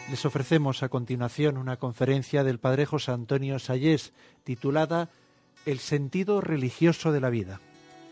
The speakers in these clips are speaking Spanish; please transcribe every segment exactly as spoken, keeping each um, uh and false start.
Les ofrecemos a continuación una conferencia del padre José Antonio Sayés titulada El sentido religioso de la vida.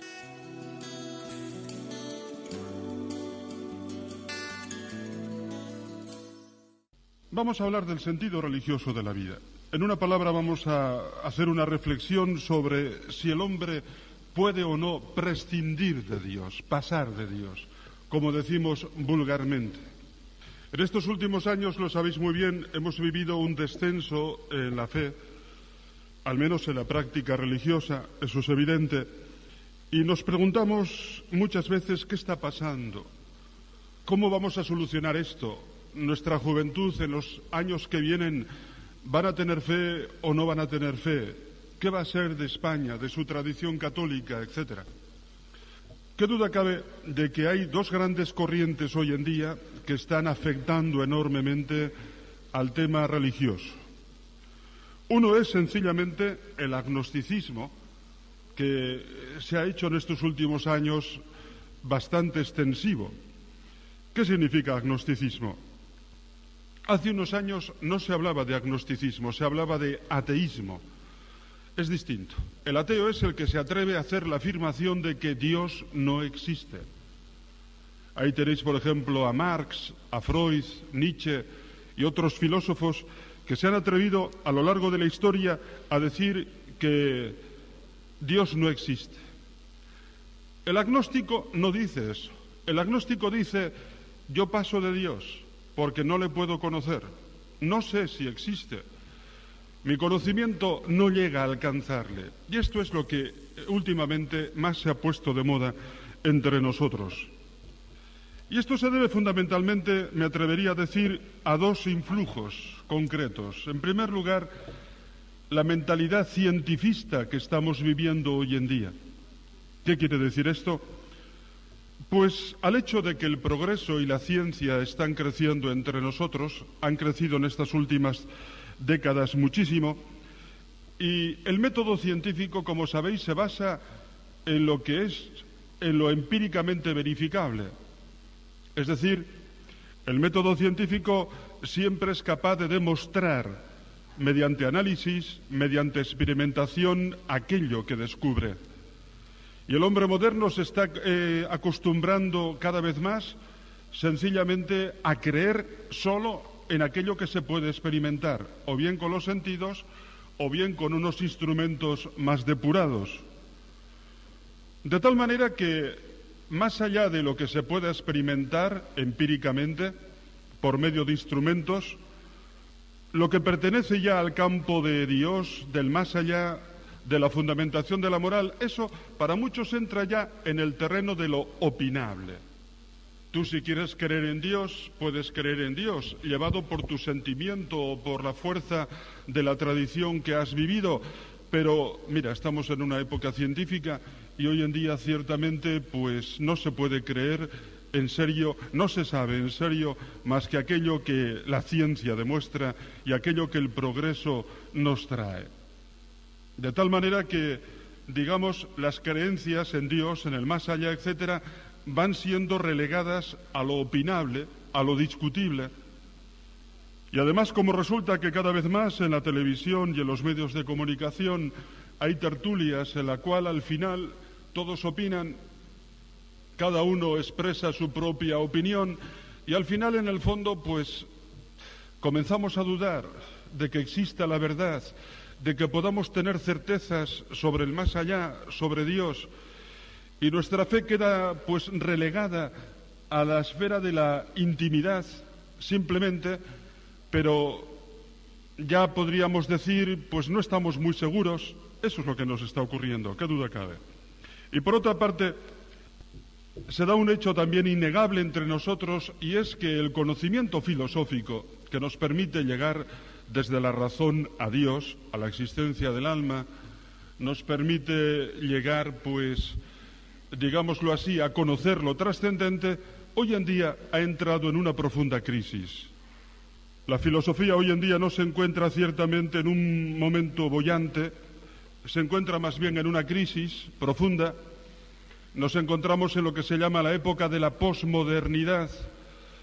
Vamos a hablar del sentido religioso de la vida. En una palabra vamos a hacer una reflexión sobre si el hombre puede o no prescindir de Dios, pasar de Dios, como decimos vulgarmente. En estos últimos años, lo sabéis muy bien, hemos vivido un descenso en la fe, al menos en la práctica religiosa, eso es evidente, y nos preguntamos muchas veces qué está pasando, cómo vamos a solucionar esto. Nuestra juventud en los años que vienen, ¿van a tener fe o no van a tener fe? ¿Qué va a ser de España, de su tradición católica, etcétera? ¿Qué duda cabe de que hay dos grandes corrientes hoy en día que están afectando enormemente al tema religioso? Uno es sencillamente el agnosticismo, que se ha hecho en estos últimos años bastante extensivo. ¿Qué significa agnosticismo? Hace unos años no se hablaba de agnosticismo, se hablaba de ateísmo. Es distinto. El ateo es el que se atreve a hacer la afirmación de que Dios no existe. Ahí tenéis, por ejemplo, a Marx, a Freud, Nietzsche y otros filósofos que se han atrevido a lo largo de la historia a decir que Dios no existe. El agnóstico no dice eso. El agnóstico dice, yo paso de Dios porque no le puedo conocer. No sé si existe. Mi conocimiento no llega a alcanzarle. Y esto es lo que últimamente más se ha puesto de moda entre nosotros. Y esto se debe fundamentalmente, me atrevería a decir, a dos influjos concretos. En primer lugar, la mentalidad cientifista que estamos viviendo hoy en día. ¿Qué quiere decir esto? Pues al hecho de que el progreso y la ciencia están creciendo entre nosotros, han crecido en estas últimas décadas muchísimo, y el método científico, como sabéis, se basa en lo que es, en lo empíricamente verificable. Es decir, el método científico siempre es capaz de demostrar, mediante análisis, mediante experimentación, aquello que descubre. Y el hombre moderno se está eh, acostumbrando cada vez más sencillamente a creer solo en aquello que se puede experimentar, o bien con los sentidos, o bien con unos instrumentos más depurados. De tal manera que, más allá de lo que se pueda experimentar empíricamente, por medio de instrumentos, lo que pertenece ya al campo de Dios, del más allá, de la fundamentación de la moral, eso para muchos entra ya en el terreno de lo opinable. Tú, si quieres creer en Dios, puedes creer en Dios, llevado por tu sentimiento o por la fuerza de la tradición que has vivido. Pero, mira, estamos en una época científica y hoy en día ciertamente pues no se puede creer en serio, no se sabe en serio más que aquello que la ciencia demuestra y aquello que el progreso nos trae. De tal manera que, digamos, las creencias en Dios, en el más allá, etcétera, van siendo relegadas a lo opinable, a lo discutible. Y además, como resulta que cada vez más en la televisión y en los medios de comunicación hay tertulias en la cual al final todos opinan, cada uno expresa su propia opinión y al final, en el fondo, pues comenzamos a dudar de que exista la verdad, de que podamos tener certezas sobre el más allá, sobre Dios, y nuestra fe queda pues relegada a la esfera de la intimidad, simplemente, pero ya podríamos decir, pues no estamos muy seguros. Eso es lo que nos está ocurriendo, qué duda cabe. Y por otra parte, se da un hecho también innegable entre nosotros, y es que el conocimiento filosófico que nos permite llegar desde la razón a Dios, a la existencia del alma, nos permite llegar, pues, digámoslo así, a conocer lo trascendente, hoy en día ha entrado en una profunda crisis. La filosofía hoy en día no se encuentra ciertamente en un momento boyante, se encuentra más bien en una crisis profunda. Nos encontramos en lo que se llama la época de la posmodernidad,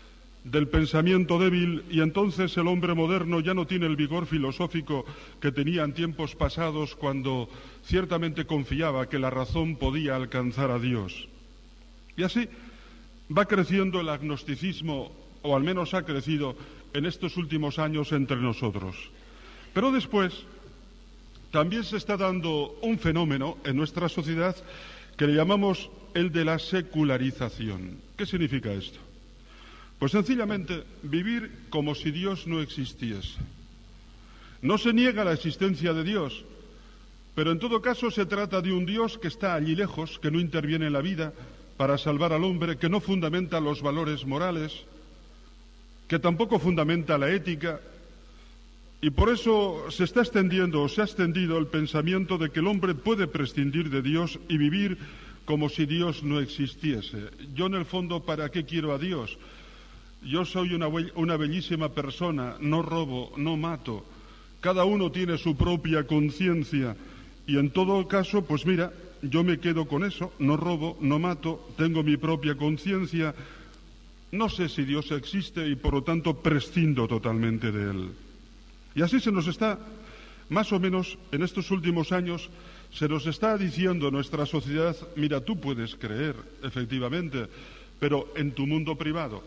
del pensamiento débil, y entonces el hombre moderno ya no tiene el vigor filosófico que tenía en tiempos pasados, cuando ciertamente confiaba que la razón podía alcanzar a Dios. Y así va creciendo el agnosticismo, o al menos ha crecido en estos últimos años entre nosotros. Pero después también se está dando un fenómeno en nuestra sociedad que le llamamos el de la secularización. ¿Qué significa esto? Pues sencillamente vivir como si Dios no existiese. No se niega la existencia de Dios, pero en todo caso se trata de un Dios que está allí lejos, que no interviene en la vida para salvar al hombre, que no fundamenta los valores morales, que tampoco fundamenta la ética, y por eso se está extendiendo o se ha extendido el pensamiento de que el hombre puede prescindir de Dios y vivir como si Dios no existiese. Yo en el fondo, ¿para qué quiero a Dios? Yo soy una, una bellísima persona, no robo, no mato. Cada uno tiene su propia conciencia y en todo caso, pues mira, yo me quedo con eso, no robo, no mato, tengo mi propia conciencia, no sé si Dios existe y por lo tanto prescindo totalmente de Él. Y así se nos está, más o menos en estos últimos años, se nos está diciendo en nuestra sociedad, mira, tú puedes creer, efectivamente, pero en tu mundo privado.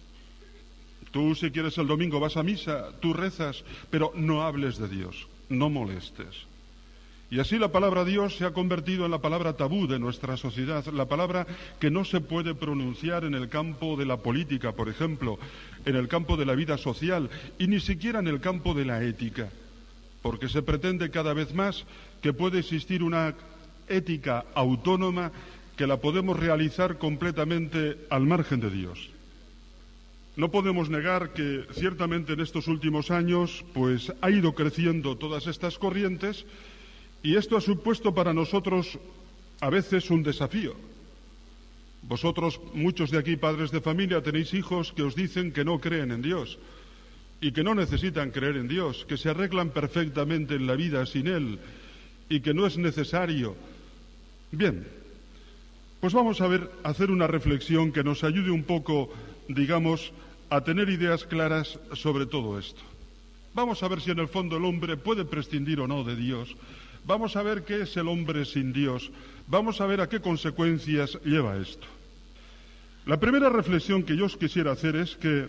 Tú, si quieres, el domingo vas a misa, tú rezas, pero no hables de Dios, no molestes. Y así la palabra Dios se ha convertido en la palabra tabú de nuestra sociedad, la palabra que no se puede pronunciar en el campo de la política, por ejemplo, en el campo de la vida social y ni siquiera en el campo de la ética, porque se pretende cada vez más que puede existir una ética autónoma que la podemos realizar completamente al margen de Dios. No podemos negar que ciertamente en estos últimos años pues ha ido creciendo todas estas corrientes y esto ha supuesto para nosotros a veces un desafío. Vosotros, muchos de aquí, padres de familia, tenéis hijos que os dicen que no creen en Dios y que no necesitan creer en Dios, que se arreglan perfectamente en la vida sin Él y que no es necesario. Bien, pues vamos a ver, a hacer una reflexión que nos ayude un poco, digamos, a tener ideas claras sobre todo esto. Vamos a ver si en el fondo el hombre puede prescindir o no de Dios. Vamos a ver qué es el hombre sin Dios. Vamos a ver a qué consecuencias lleva esto. La primera reflexión que yo os quisiera hacer es que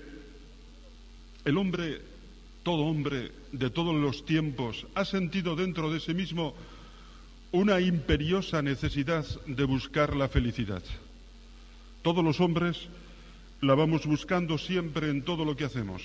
el hombre, todo hombre de todos los tiempos, ha sentido dentro de sí mismo una imperiosa necesidad de buscar la felicidad. Todos los hombres la vamos buscando siempre en todo lo que hacemos.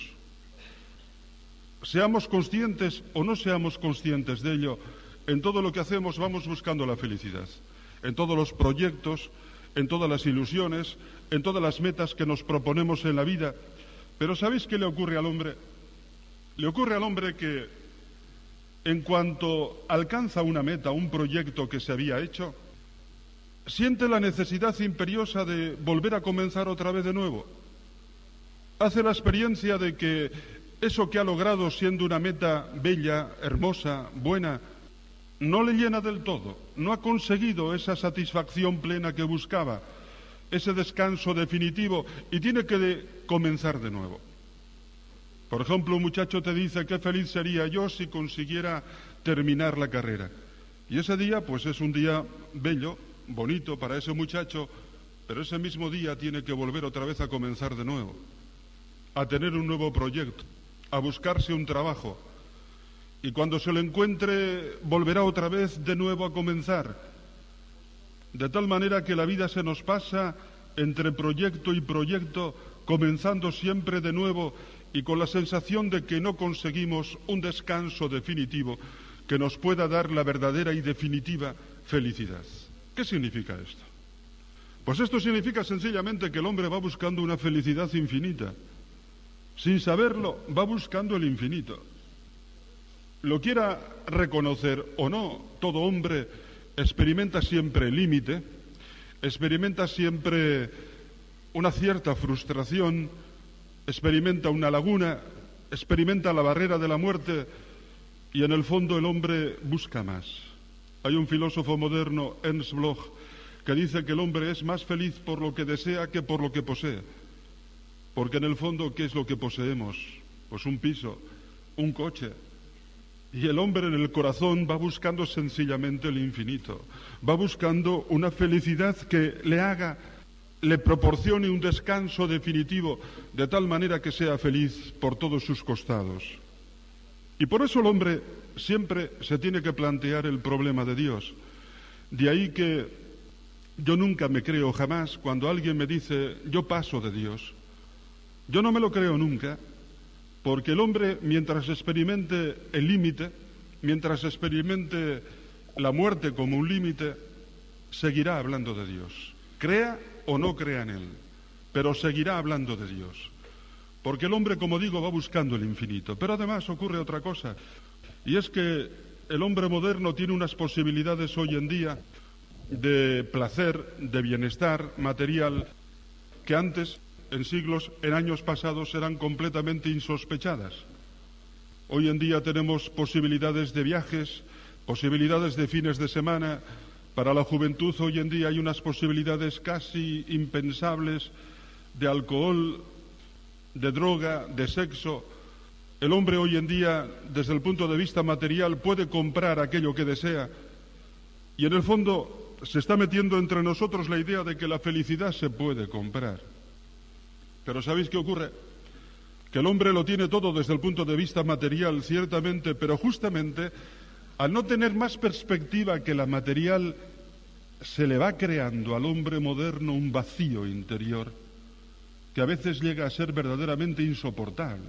Seamos conscientes o no seamos conscientes de ello, en todo lo que hacemos vamos buscando la felicidad. En todos los proyectos, en todas las ilusiones, en todas las metas que nos proponemos en la vida. Pero ¿sabéis qué le ocurre al hombre? Le ocurre al hombre que en cuanto alcanza una meta, un proyecto que se había hecho, siente la necesidad imperiosa de volver a comenzar otra vez de nuevo. Hace la experiencia de que eso que ha logrado siendo una meta bella, hermosa, buena, no le llena del todo, no ha conseguido esa satisfacción plena que buscaba, ese descanso definitivo y tiene que de comenzar de nuevo. Por ejemplo, un muchacho te dice qué feliz sería yo si consiguiera terminar la carrera. Y ese día, pues es un día bello, bonito para ese muchacho, pero ese mismo día tiene que volver otra vez a comenzar de nuevo, a tener un nuevo proyecto, a buscarse un trabajo. Y cuando se lo encuentre, volverá otra vez de nuevo a comenzar. De tal manera que la vida se nos pasa entre proyecto y proyecto, comenzando siempre de nuevo y con la sensación de que no conseguimos un descanso definitivo que nos pueda dar la verdadera y definitiva felicidad. ¿Qué significa esto? Pues esto significa sencillamente que el hombre va buscando una felicidad infinita. Sin saberlo, va buscando el infinito. Lo quiera reconocer o no, todo hombre experimenta siempre el límite, experimenta siempre una cierta frustración, experimenta una laguna, experimenta la barrera de la muerte y en el fondo el hombre busca más. Hay un filósofo moderno, Ernst Bloch, que dice que el hombre es más feliz por lo que desea que por lo que posee. Porque en el fondo, ¿qué es lo que poseemos? Pues un piso, un coche. Y el hombre en el corazón va buscando sencillamente el infinito. Va buscando una felicidad que le haga, le proporcione un descanso definitivo, de tal manera que sea feliz por todos sus costados. Y por eso el hombre siempre se tiene que plantear el problema de Dios. De ahí que yo nunca me creo jamás cuando alguien me dice, yo paso de Dios. Yo no me lo creo nunca, porque el hombre, mientras experimente el límite, mientras experimente la muerte como un límite, seguirá hablando de Dios. Crea o no crea en Él, pero seguirá hablando de Dios. Porque el hombre, como digo, va buscando el infinito. Pero además ocurre otra cosa, y es que el hombre moderno tiene unas posibilidades hoy en día de placer, de bienestar material, que antes, en siglos, en años pasados, eran completamente insospechadas. Hoy en día tenemos posibilidades de viajes, posibilidades de fines de semana. Para la juventud hoy en día hay unas posibilidades casi impensables de alcohol, de droga, de sexo. El hombre hoy en día, desde el punto de vista material, puede comprar aquello que desea. Y en el fondo se está metiendo entre nosotros la idea de que la felicidad se puede comprar. Pero ¿sabéis qué ocurre? Que el hombre lo tiene todo desde el punto de vista material, ciertamente, pero justamente al no tener más perspectiva que la material, se le va creando al hombre moderno un vacío interior que a veces llega a ser verdaderamente insoportable.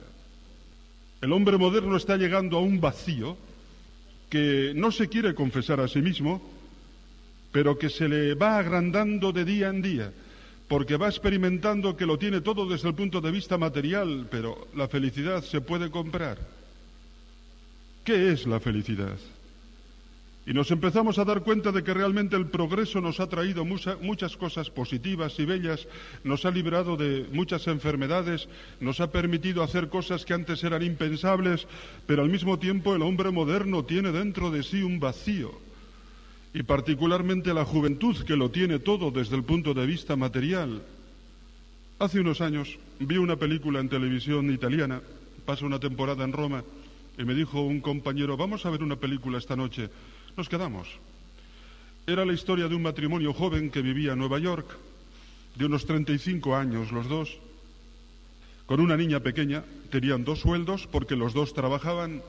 El hombre moderno está llegando a un vacío que no se quiere confesar a sí mismo, pero que se le va agrandando de día en día, porque va experimentando que lo tiene todo desde el punto de vista material, pero la felicidad se puede comprar. ¿Qué es la felicidad? Y nos empezamos a dar cuenta de que realmente el progreso nos ha traído mucha, muchas cosas positivas y bellas, nos ha librado de muchas enfermedades, nos ha permitido hacer cosas que antes eran impensables, pero al mismo tiempo el hombre moderno tiene dentro de sí un vacío. Y particularmente la juventud, que lo tiene todo desde el punto de vista material. Hace unos años vi una película en televisión italiana, pasé una temporada en Roma, y me dijo un compañero, vamos a ver una película esta noche. Nos quedamos. Era la historia de un matrimonio joven que vivía en Nueva York, de unos treinta y cinco años los dos, con una niña pequeña. Tenían dos sueldos porque los dos trabajaban.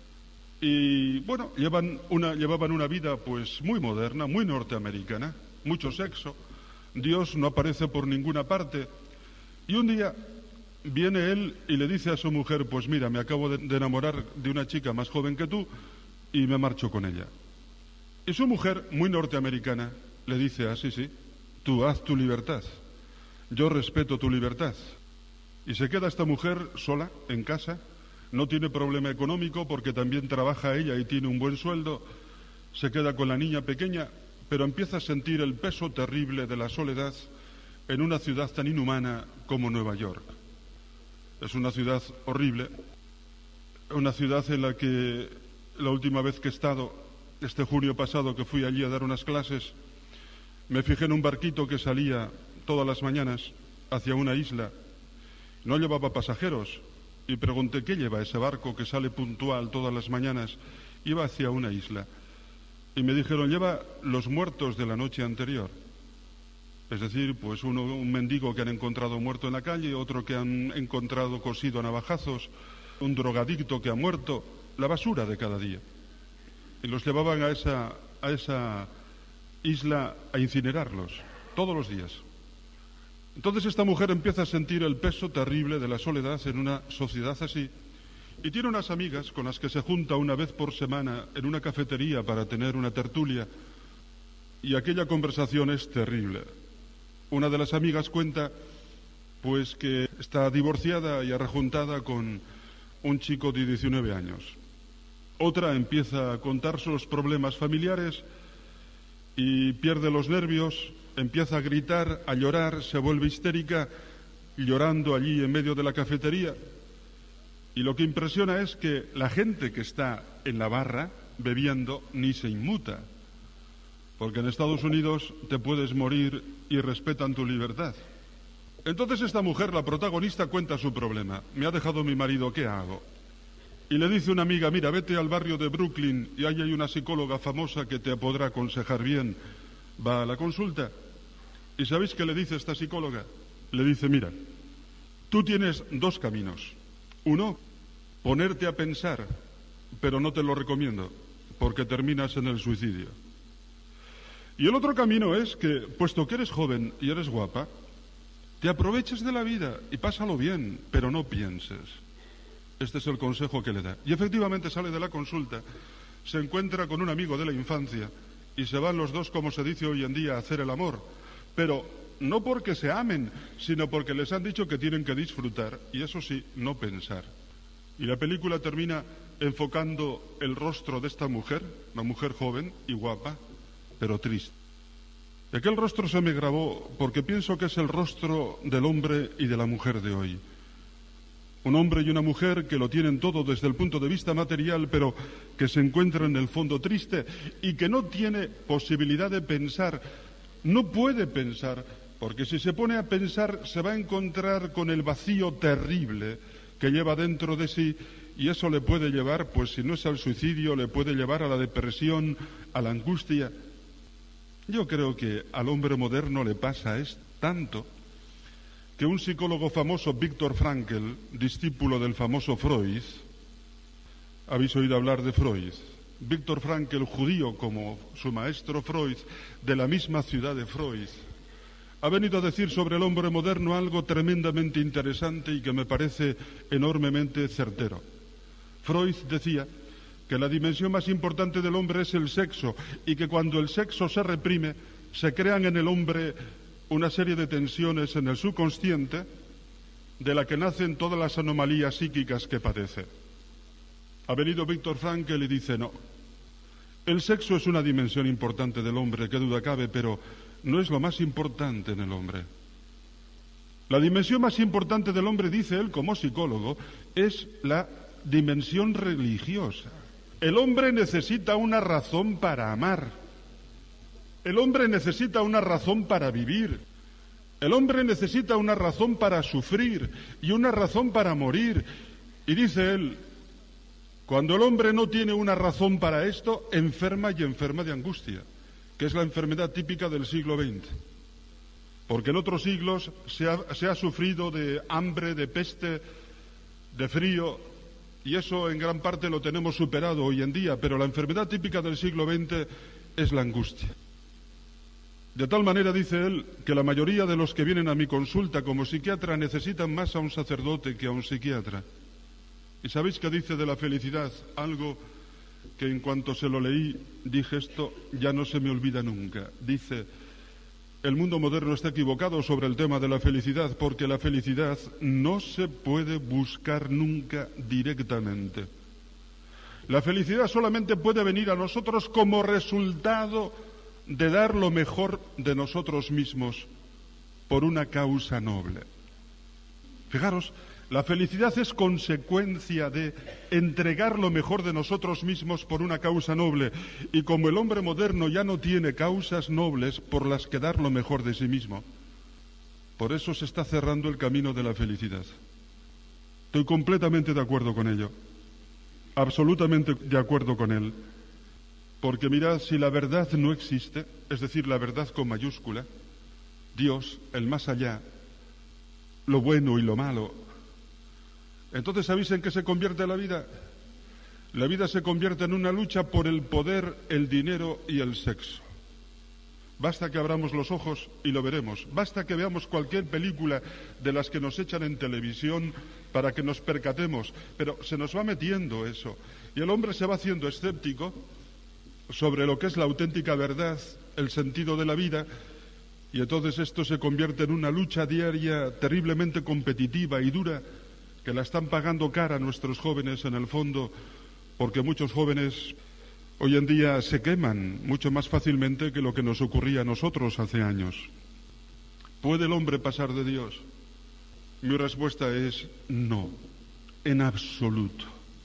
Y bueno, llevan una, llevaban una vida pues muy moderna, muy norteamericana, mucho sexo. Dios no aparece por ninguna parte. Y un día viene él y le dice a su mujer, pues mira, me acabo de, de enamorar de una chica más joven que tú y me marcho con ella. Y su mujer, muy norteamericana, le dice, ah, sí, sí, tú haz tu libertad, yo respeto tu libertad. Y se queda esta mujer sola, en casa. No tiene problema económico porque también trabaja ella y tiene un buen sueldo. Se queda con la niña pequeña, pero empieza a sentir el peso terrible de la soledad en una ciudad tan inhumana como Nueva York. Es una ciudad horrible, una ciudad en la que la última vez que he estado, este junio pasado que fui allí a dar unas clases, me fijé en un barquito que salía todas las mañanas hacia una isla. No llevaba pasajeros. Y pregunté, ¿qué lleva ese barco que sale puntual todas las mañanas? Iba hacia una isla. Y me dijeron, lleva los muertos de la noche anterior. Es decir, pues uno, un mendigo que han encontrado muerto en la calle, otro que han encontrado cosido a navajazos, un drogadicto que ha muerto, la basura de cada día. Y los llevaban a esa, a esa isla a incinerarlos, todos los días. Entonces esta mujer empieza a sentir el peso terrible de la soledad en una sociedad así, y tiene unas amigas con las que se junta una vez por semana en una cafetería para tener una tertulia, y aquella conversación es terrible. Una de las amigas cuenta pues que está divorciada y arrejuntada con un chico de diecinueve años. Otra empieza a contarse los problemas familiares y pierde los nervios, empieza a gritar, a llorar, se vuelve histérica, llorando allí en medio de la cafetería. Y lo que impresiona es que la gente que está en la barra bebiendo ni se inmuta, porque en Estados Unidos te puedes morir y respetan tu libertad. Entonces esta mujer, la protagonista, cuenta su problema. Me ha dejado mi marido, ¿qué hago? Y le dice una amiga, mira, vete al barrio de Brooklyn y ahí hay una psicóloga famosa que te podrá aconsejar bien. Va a la consulta. ¿Y sabéis qué le dice esta psicóloga? Le dice, mira, tú tienes dos caminos. Uno, ponerte a pensar, pero no te lo recomiendo, porque terminas en el suicidio. Y el otro camino es que, puesto que eres joven y eres guapa, te aproveches de la vida y pásalo bien, pero no pienses. Este es el consejo que le da. Y efectivamente sale de la consulta, se encuentra con un amigo de la infancia y se van los dos, como se dice hoy en día, a hacer el amor. Pero no porque se amen, sino porque les han dicho que tienen que disfrutar y eso sí, no pensar. Y la película termina enfocando el rostro de esta mujer, una mujer joven y guapa, pero triste. Y aquel rostro se me grabó porque pienso que es el rostro del hombre y de la mujer de hoy. Un hombre y una mujer que lo tienen todo desde el punto de vista material, pero que se encuentra en el fondo triste y que no tiene posibilidad de pensar, no puede pensar, porque si se pone a pensar se va a encontrar con el vacío terrible que lleva dentro de sí y eso le puede llevar, pues si no es al suicidio, le puede llevar a la depresión, a la angustia. Yo creo que al hombre moderno le pasa es tanto que un psicólogo famoso, Viktor Frankl, discípulo del famoso Freud, habéis oído hablar de Freud. Viktor Frankl, judío como su maestro Freud, de la misma ciudad de Freud, ha venido a decir sobre el hombre moderno algo tremendamente interesante y que me parece enormemente certero. Freud decía que la dimensión más importante del hombre es el sexo y que cuando el sexo se reprime, se crean en el hombre una serie de tensiones en el subconsciente de la que nacen todas las anomalías psíquicas que padece. Ha venido Viktor Frankl y dice, no, el sexo es una dimensión importante del hombre, qué duda cabe, pero no es lo más importante en el hombre. La dimensión más importante del hombre, dice él como psicólogo, es la dimensión religiosa. El hombre necesita una razón para amar. El hombre necesita una razón para vivir. El hombre necesita una razón para sufrir y una razón para morir. Y dice él, cuando el hombre no tiene una razón para esto, enferma y enferma de angustia, que es la enfermedad típica del siglo veinte. Porque en otros siglos se ha, se ha sufrido de hambre, de peste, de frío, y eso en gran parte lo tenemos superado hoy en día, pero la enfermedad típica del siglo veinte es la angustia. De tal manera, dice él, que la mayoría de los que vienen a mi consulta como psiquiatra necesitan más a un sacerdote que a un psiquiatra. ¿Y sabéis qué dice de la felicidad? Algo que en cuanto se lo leí, dije esto, ya no se me olvida nunca. Dice, el mundo moderno está equivocado sobre el tema de la felicidad, porque la felicidad no se puede buscar nunca directamente. La felicidad solamente puede venir a nosotros como resultado de dar lo mejor de nosotros mismos por una causa noble. Fijaros, la felicidad es consecuencia de entregar lo mejor de nosotros mismos por una causa noble. Y como el hombre moderno ya no tiene causas nobles por las que dar lo mejor de sí mismo, por eso se está cerrando el camino de la felicidad. Estoy completamente de acuerdo con ello, absolutamente de acuerdo con él. Porque mirad, si la verdad no existe, es decir, la verdad con mayúscula, Dios, el más allá, lo bueno y lo malo, entonces ¿sabéis en qué se convierte la vida? La vida se convierte en una lucha por el poder, el dinero y el sexo. Basta que abramos los ojos y lo veremos. Basta que veamos cualquier película de las que nos echan en televisión para que nos percatemos. Pero se nos va metiendo eso. Y el hombre se va haciendo escéptico sobre lo que es la auténtica verdad, el sentido de la vida, y entonces esto se convierte en una lucha diaria terriblemente competitiva y dura, que la están pagando cara nuestros jóvenes en el fondo, porque muchos jóvenes hoy en día se queman mucho más fácilmente que lo que nos ocurría a nosotros hace años. ¿Puede el hombre pasar de Dios? Mi respuesta es no, en absoluto.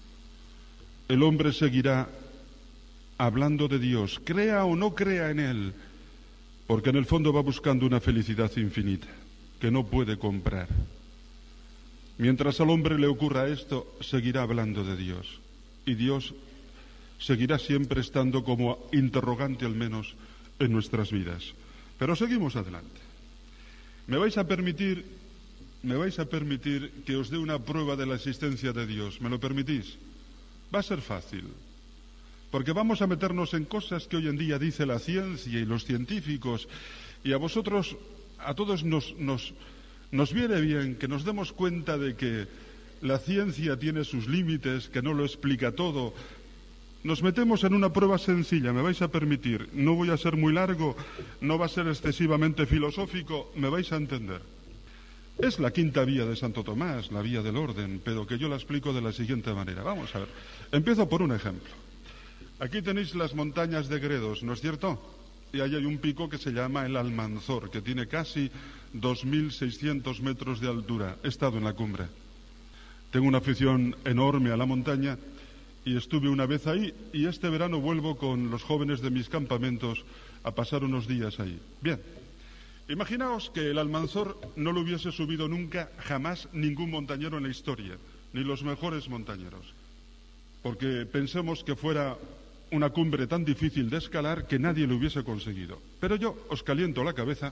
El hombre seguirá hablando de Dios, crea o no crea en Él, porque en el fondo va buscando una felicidad infinita. que no puede comprar. Mientras al hombre le ocurra esto, seguirá hablando de Dios. Y Dios seguirá siempre estando como interrogante, al menos, en nuestras vidas. Pero seguimos adelante. Me vais a permitir, me vais a permitir que os dé una prueba de la existencia de Dios. ¿Me lo permitís? Va a ser fácil. Porque vamos a meternos en cosas que hoy en día dice la ciencia y los científicos. Y a vosotros, a todos nos, nos, nos viene bien que nos demos cuenta de que la ciencia tiene sus límites, que no lo explica todo. Nos metemos en una prueba sencilla, me vais a permitir. No voy a ser muy largo, no va a ser excesivamente filosófico, me vais a entender. Es la quinta vía de Santo Tomás, la vía del orden, pero que yo la explico de la siguiente manera. Vamos a ver, empiezo por un ejemplo. Aquí tenéis las montañas de Gredos, ¿no es cierto? Y ahí hay un pico que se llama el Almanzor, que tiene casi dos mil seiscientos metros de altura. He estado en la cumbre. Tengo una afición enorme a la montaña y estuve una vez ahí, y este verano vuelvo con los jóvenes de mis campamentos a pasar unos días ahí. Bien, imaginaos que el Almanzor no lo hubiese subido nunca, jamás, ningún montañero en la historia, ni los mejores montañeros. Porque pensemos que fuera una cumbre tan difícil de escalar que nadie lo hubiese conseguido. Pero yo os caliento la cabeza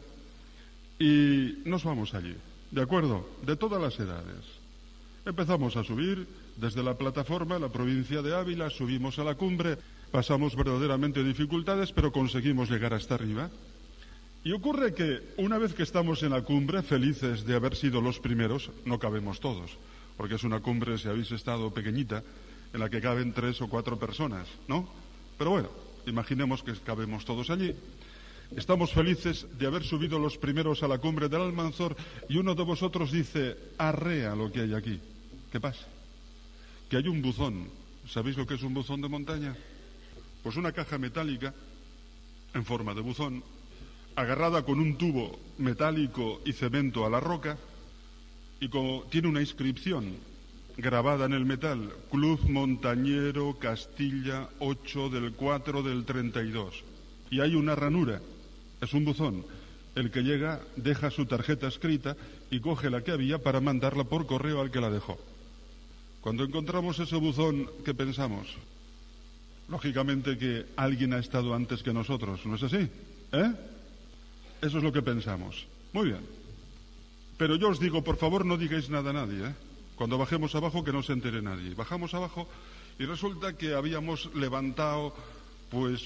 y nos vamos allí, ¿de acuerdo? De todas las edades. Empezamos a subir desde la plataforma, la provincia de Ávila, subimos a la cumbre, pasamos verdaderamente dificultades, pero conseguimos llegar hasta arriba. Y ocurre que una vez que estamos en la cumbre, felices de haber sido los primeros, no cabemos todos, porque es una cumbre, si habéis estado, pequeñita, en la que caben tres o cuatro personas, ¿no? Pero bueno, imaginemos que cabemos todos allí. Estamos felices de haber subido los primeros a la cumbre del Almanzor y uno de vosotros dice, arrea lo que hay aquí. ¿Qué pasa? Que hay un buzón. ¿Sabéis lo que es un buzón de montaña? Pues una caja metálica en forma de buzón, agarrada con un tubo metálico y cemento a la roca, y como tiene una inscripción grabada en el metal, Club Montañero Castilla ocho del cuatro del treinta y dos. Y hay una ranura, es un buzón. El que llega deja su tarjeta escrita y coge la que había para mandarla por correo al que la dejó. Cuando encontramos ese buzón, ¿qué pensamos? Lógicamente que alguien ha estado antes que nosotros, ¿no es así? ¿Eh? Eso es lo que pensamos. Muy bien. Pero yo os digo, por favor, no digáis nada a nadie, ¿eh? Cuando bajemos abajo, que no se entere nadie. Bajamos abajo y resulta que habíamos levantado, pues,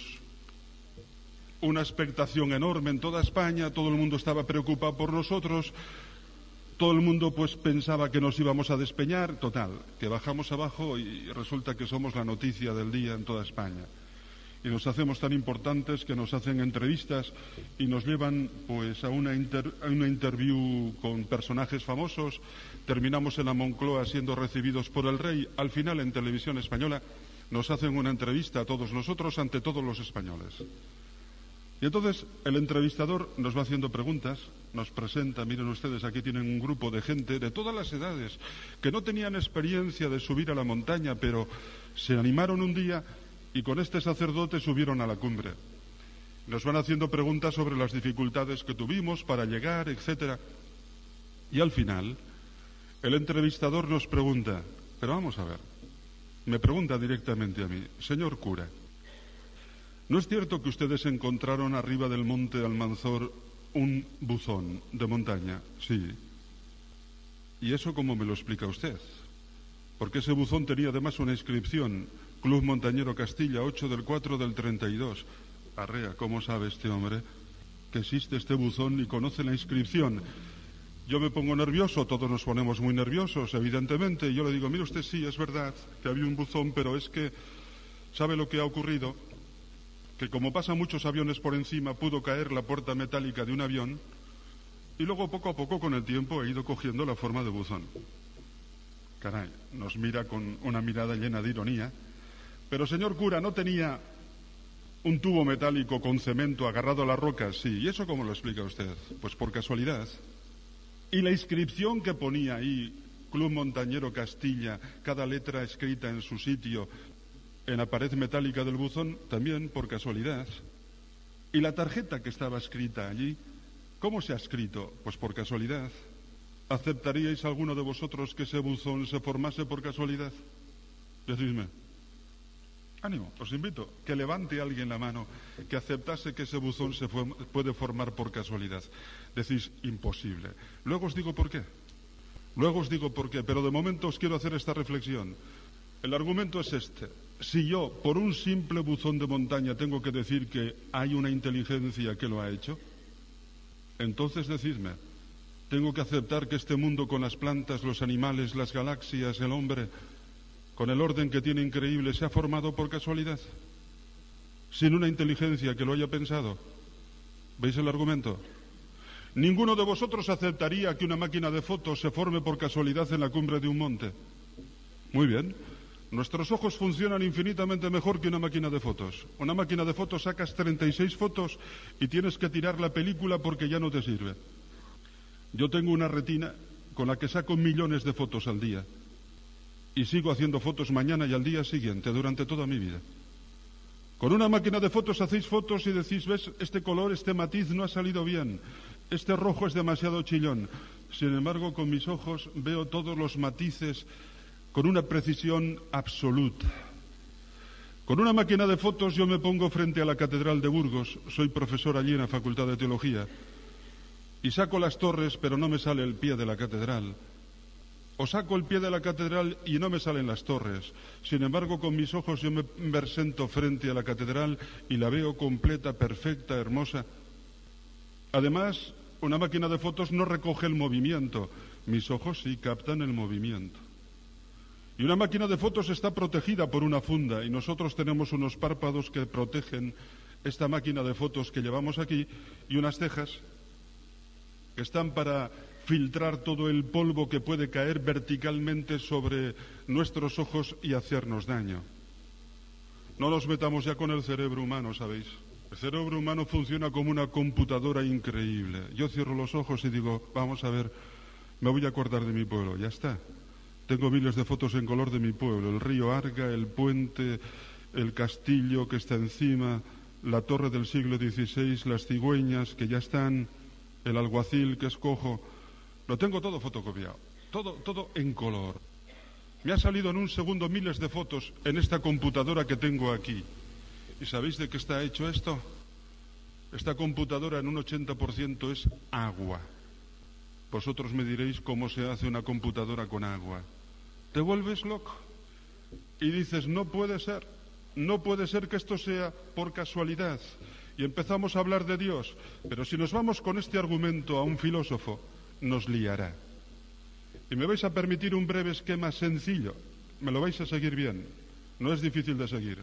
una expectación enorme en toda España. Todo el mundo estaba preocupado por nosotros. Todo el mundo, pues, pensaba que nos íbamos a despeñar. Total, que bajamos abajo y resulta que somos la noticia del día en toda España. Y nos hacemos tan importantes que nos hacen entrevistas y nos llevan, pues, a una, inter, a una interview con personajes famosos. Terminamos en la Moncloa siendo recibidos por el rey. Al final, en Televisión Española, nos hacen una entrevista a todos nosotros ante todos los españoles. Y entonces el entrevistador nos va haciendo preguntas, nos presenta, miren ustedes, aquí tienen un grupo de gente de todas las edades que no tenían experiencia de subir a la montaña, pero se animaron un día y con este sacerdote subieron a la cumbre. Nos van haciendo preguntas sobre las dificultades que tuvimos para llegar, etcétera. Y al final, el entrevistador nos pregunta, pero vamos a ver, me pregunta directamente a mí, señor cura, ¿no es cierto que ustedes encontraron arriba del monte Almanzor un buzón de montaña? Sí. ¿Y eso cómo me lo explica usted? Porque ese buzón tenía además una inscripción, Club Montañero Castilla ocho del cuatro del treinta y dos. Arrea, ¿cómo sabe este hombre que existe este buzón y conoce la inscripción? Yo me pongo nervioso, todos nos ponemos muy nerviosos, evidentemente, y yo le digo, mire usted, sí, es verdad que había un buzón, pero es que, ¿sabe lo que ha ocurrido? Que como pasan muchos aviones por encima, pudo caer la puerta metálica de un avión y luego poco a poco con el tiempo he ido cogiendo la forma de buzón. Caray, nos mira con una mirada llena de ironía. Pero señor cura, ¿no tenía un tubo metálico con cemento agarrado a la roca? Sí, ¿y eso cómo lo explica usted? Pues por casualidad. Y la inscripción que ponía ahí, Club Montañero Castilla, cada letra escrita en su sitio, en la pared metálica del buzón, también por casualidad. Y la tarjeta que estaba escrita allí, ¿Cómo se ha escrito? Pues por casualidad. ¿Aceptaríais alguno de vosotros que ese buzón se formase por casualidad? Decidme. Ánimo, os invito, que levante alguien la mano que aceptase que ese buzón se fue, puede formar por casualidad. Decís, imposible. Luego os digo por qué. Luego os digo por qué, pero de momento os quiero hacer esta reflexión. El argumento es este. Si yo, por un simple buzón de montaña, tengo que decir que hay una inteligencia que lo ha hecho, entonces decidme, ¿tengo que aceptar que este mundo con las plantas, los animales, las galaxias, el hombre, con el orden que tiene increíble, se ha formado por casualidad? Sin una inteligencia que lo haya pensado. ¿Veis el argumento? Ninguno de vosotros aceptaría que una máquina de fotos se forme por casualidad en la cumbre de un monte. Muy bien. Nuestros ojos funcionan infinitamente mejor que una máquina de fotos. Una máquina de fotos sacas treinta y seis fotos y tienes que tirar la película porque ya no te sirve. Yo tengo una retina con la que saco millones de fotos al día. Y sigo haciendo fotos mañana y al día siguiente, durante toda mi vida. Con una máquina de fotos hacéis fotos y decís, ves, este color, este matiz no ha salido bien, este rojo es demasiado chillón. Sin embargo, con mis ojos veo todos los matices con una precisión absoluta. Con una máquina de fotos yo me pongo frente a la Catedral de Burgos, soy profesor allí en la Facultad de Teología, y saco las torres, pero no me sale el pie de la catedral. O saco el pie de la catedral y no me salen las torres. Sin embargo, con mis ojos yo me presento frente a la catedral y la veo completa, perfecta, hermosa. Además, una máquina de fotos no recoge el movimiento. Mis ojos sí captan el movimiento. Y una máquina de fotos está protegida por una funda y nosotros tenemos unos párpados que protegen esta máquina de fotos que llevamos aquí y unas cejas que están para filtrar todo el polvo que puede caer verticalmente sobre nuestros ojos y hacernos daño. No nos metamos ya con el cerebro humano, ¿sabéis? El cerebro humano funciona como una computadora increíble. Yo cierro los ojos y digo, vamos a ver, me voy a acordar de mi pueblo, ya está. Tengo miles de fotos en color de mi pueblo, el río Arga, el puente, el castillo que está encima, la torre del siglo dieciséis, las cigüeñas que ya están, el alguacil que es cojo. Lo tengo todo fotocopiado, todo, todo en color. Me ha salido en un segundo miles de fotos en esta computadora que tengo aquí. ¿Y sabéis de qué está hecho esto? Esta computadora en un ochenta por ciento es agua. Vosotros me diréis cómo se hace una computadora con agua. Te vuelves loco y dices, no puede ser, no puede ser que esto sea por casualidad. Y empezamos a hablar de Dios, pero si nos vamos con este argumento a un filósofo, nos liará. Y me vais a permitir un breve esquema sencillo, me lo vais a seguir bien, no es difícil de seguir,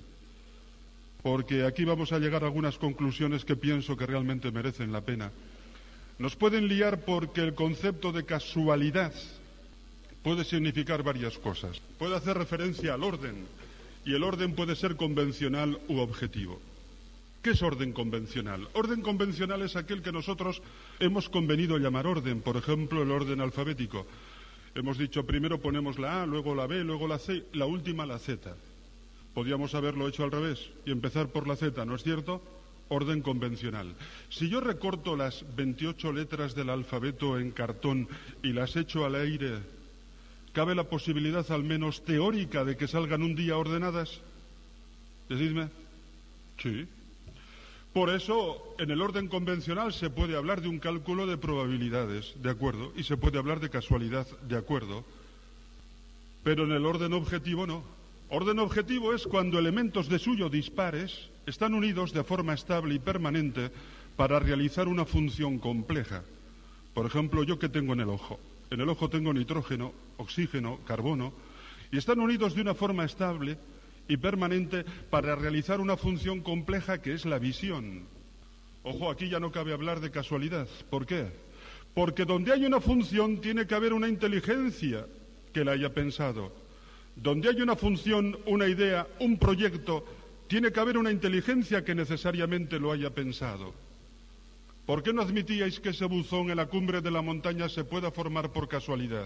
porque aquí vamos a llegar a algunas conclusiones que pienso que realmente merecen la pena. Nos pueden liar porque el concepto de casualidad puede significar varias cosas. Puede hacer referencia al orden, y el orden puede ser convencional u objetivo. ¿Qué es orden convencional? Orden convencional es aquel que nosotros hemos convenido llamar orden, por ejemplo, el orden alfabético. Hemos dicho primero ponemos la A, luego la B, luego la C, la última la Z. Podríamos haberlo hecho al revés y empezar por la Z, ¿no es cierto? Orden convencional. Si yo recorto las veintiocho letras del alfabeto en cartón y las echo al aire, ¿cabe la posibilidad al menos teórica de que salgan un día ordenadas? Decidme. Sí. Por eso, en el orden convencional se puede hablar de un cálculo de probabilidades, de acuerdo, y se puede hablar de casualidad, de acuerdo, pero en el orden objetivo no. Orden objetivo es cuando elementos de suyo dispares están unidos de forma estable y permanente para realizar una función compleja. Por ejemplo, ¿yo qué tengo en el ojo? En el ojo tengo nitrógeno, oxígeno, carbono, y están unidos de una forma estable y permanente para realizar una función compleja que es la visión. Ojo, aquí ya no cabe hablar de casualidad. ¿Por qué? Porque donde hay una función tiene que haber una inteligencia que la haya pensado. Donde hay una función, una idea, un proyecto, tiene que haber una inteligencia que necesariamente lo haya pensado. ¿Por qué no admitíais que ese buzón en la cumbre de la montaña se pueda formar por casualidad?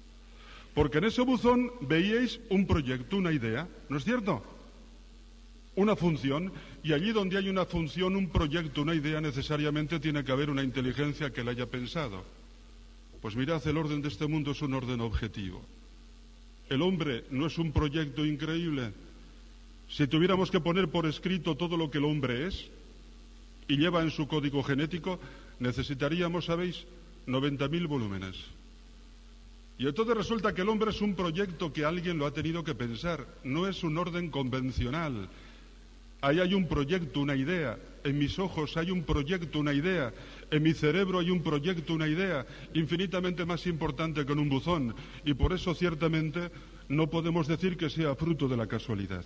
Porque en ese buzón veíais un proyecto, una idea, ¿no es cierto? una función, y allí donde hay una función, un proyecto, una idea, necesariamente tiene que haber una inteligencia que la haya pensado. Pues mirad, el orden de este mundo es un orden objetivo. El hombre no es un proyecto increíble. Si tuviéramos que poner por escrito todo lo que el hombre es y lleva en su código genético, necesitaríamos, ¿sabéis?, noventa mil volúmenes. Y entonces resulta que el hombre es un proyecto que alguien lo ha tenido que pensar, no es un orden convencional. Ahí hay un proyecto, una idea, en mis ojos hay un proyecto, una idea, en mi cerebro hay un proyecto, una idea, infinitamente más importante que en un buzón, y por eso ciertamente no podemos decir que sea fruto de la casualidad.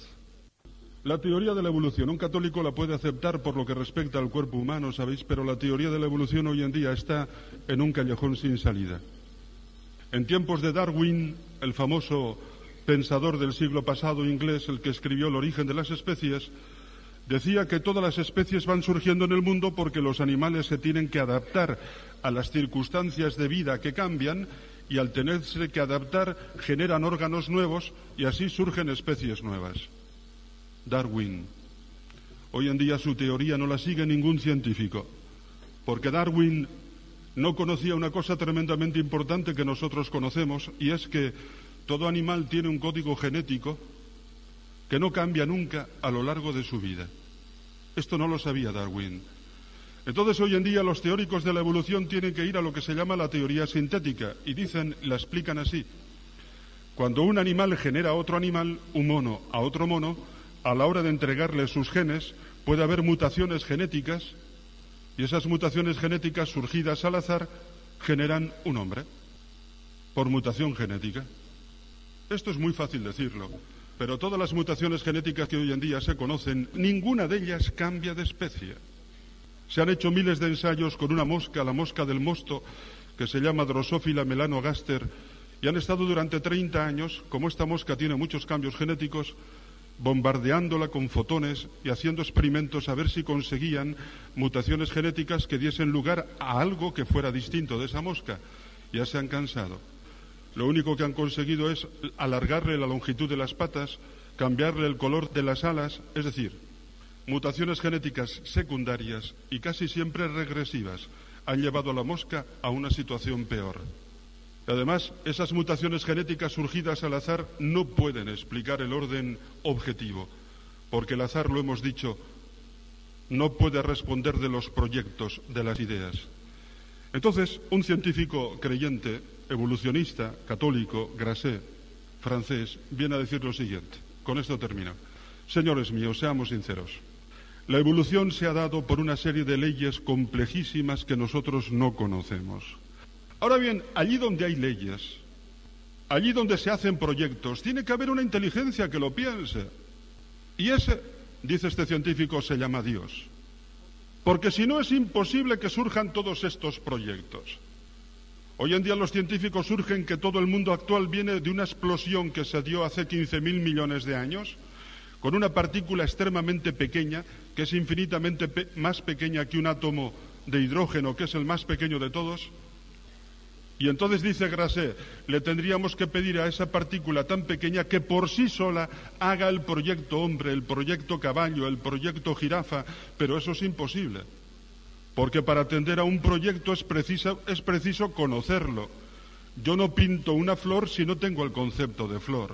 La teoría de la evolución, un católico la puede aceptar por lo que respecta al cuerpo humano, ¿sabéis? Pero la teoría de la evolución hoy en día está en un callejón sin salida. En tiempos de Darwin, el famoso pensador del siglo pasado inglés, el que escribió El origen de las especies, decía que todas las especies van surgiendo en el mundo porque los animales se tienen que adaptar a las circunstancias de vida que cambian, y al tenerse que adaptar generan órganos nuevos y así surgen especies nuevas. Darwin. Hoy en día su teoría no la sigue ningún científico, porque Darwin no conocía una cosa tremendamente importante que nosotros conocemos, y es que todo animal tiene un código genético que no cambia nunca a lo largo de su vida. Esto no lo sabía Darwin. Entonces hoy en día los teóricos de la evolución tienen que ir a lo que se llama la teoría sintética, y dicen, la explican así: cuando un animal genera a otro animal, un mono a otro mono, a la hora de entregarle sus genes puede haber mutaciones genéticas, y esas mutaciones genéticas surgidas al azar generan un hombre, por mutación genética. Esto es muy fácil decirlo, pero todas las mutaciones genéticas que hoy en día se conocen, ninguna de ellas cambia de especie. Se han hecho miles de ensayos con una mosca, la mosca del mosto, que se llama Drosophila melanogaster, y han estado durante treinta años, como esta mosca tiene muchos cambios genéticos, bombardeándola con fotones y haciendo experimentos a ver si conseguían mutaciones genéticas que diesen lugar a algo que fuera distinto de esa mosca. Ya se han cansado. Lo único que han conseguido es alargarle la longitud de las patas, cambiarle el color de las alas, es decir, mutaciones genéticas secundarias y casi siempre regresivas han llevado a la mosca a una situación peor. Además, esas mutaciones genéticas surgidas al azar no pueden explicar el orden objetivo, porque el azar, lo hemos dicho, no puede responder de los proyectos, de las ideas. Entonces, un científico creyente, evolucionista, católico, Grasset, francés, viene a decir lo siguiente. Con esto termino. Señores míos, seamos sinceros. La evolución se ha dado por una serie de leyes complejísimas que nosotros no conocemos. Ahora bien, allí donde hay leyes, allí donde se hacen proyectos, tiene que haber una inteligencia que lo piense. Y ese, dice este científico, se llama Dios. Porque si no, es imposible que surjan todos estos proyectos. Hoy en día los científicos surgen que todo el mundo actual viene de una explosión que se dio hace quince mil millones de años, con una partícula extremadamente pequeña, que es infinitamente pe- más pequeña que un átomo de hidrógeno, que es el más pequeño de todos. Y entonces dice Grasset, le tendríamos que pedir a esa partícula tan pequeña que por sí sola haga el proyecto hombre, el proyecto caballo, el proyecto jirafa, pero eso es imposible. Porque para atender a un proyecto es preciso, es preciso conocerlo. Yo no pinto una flor si no tengo el concepto de flor.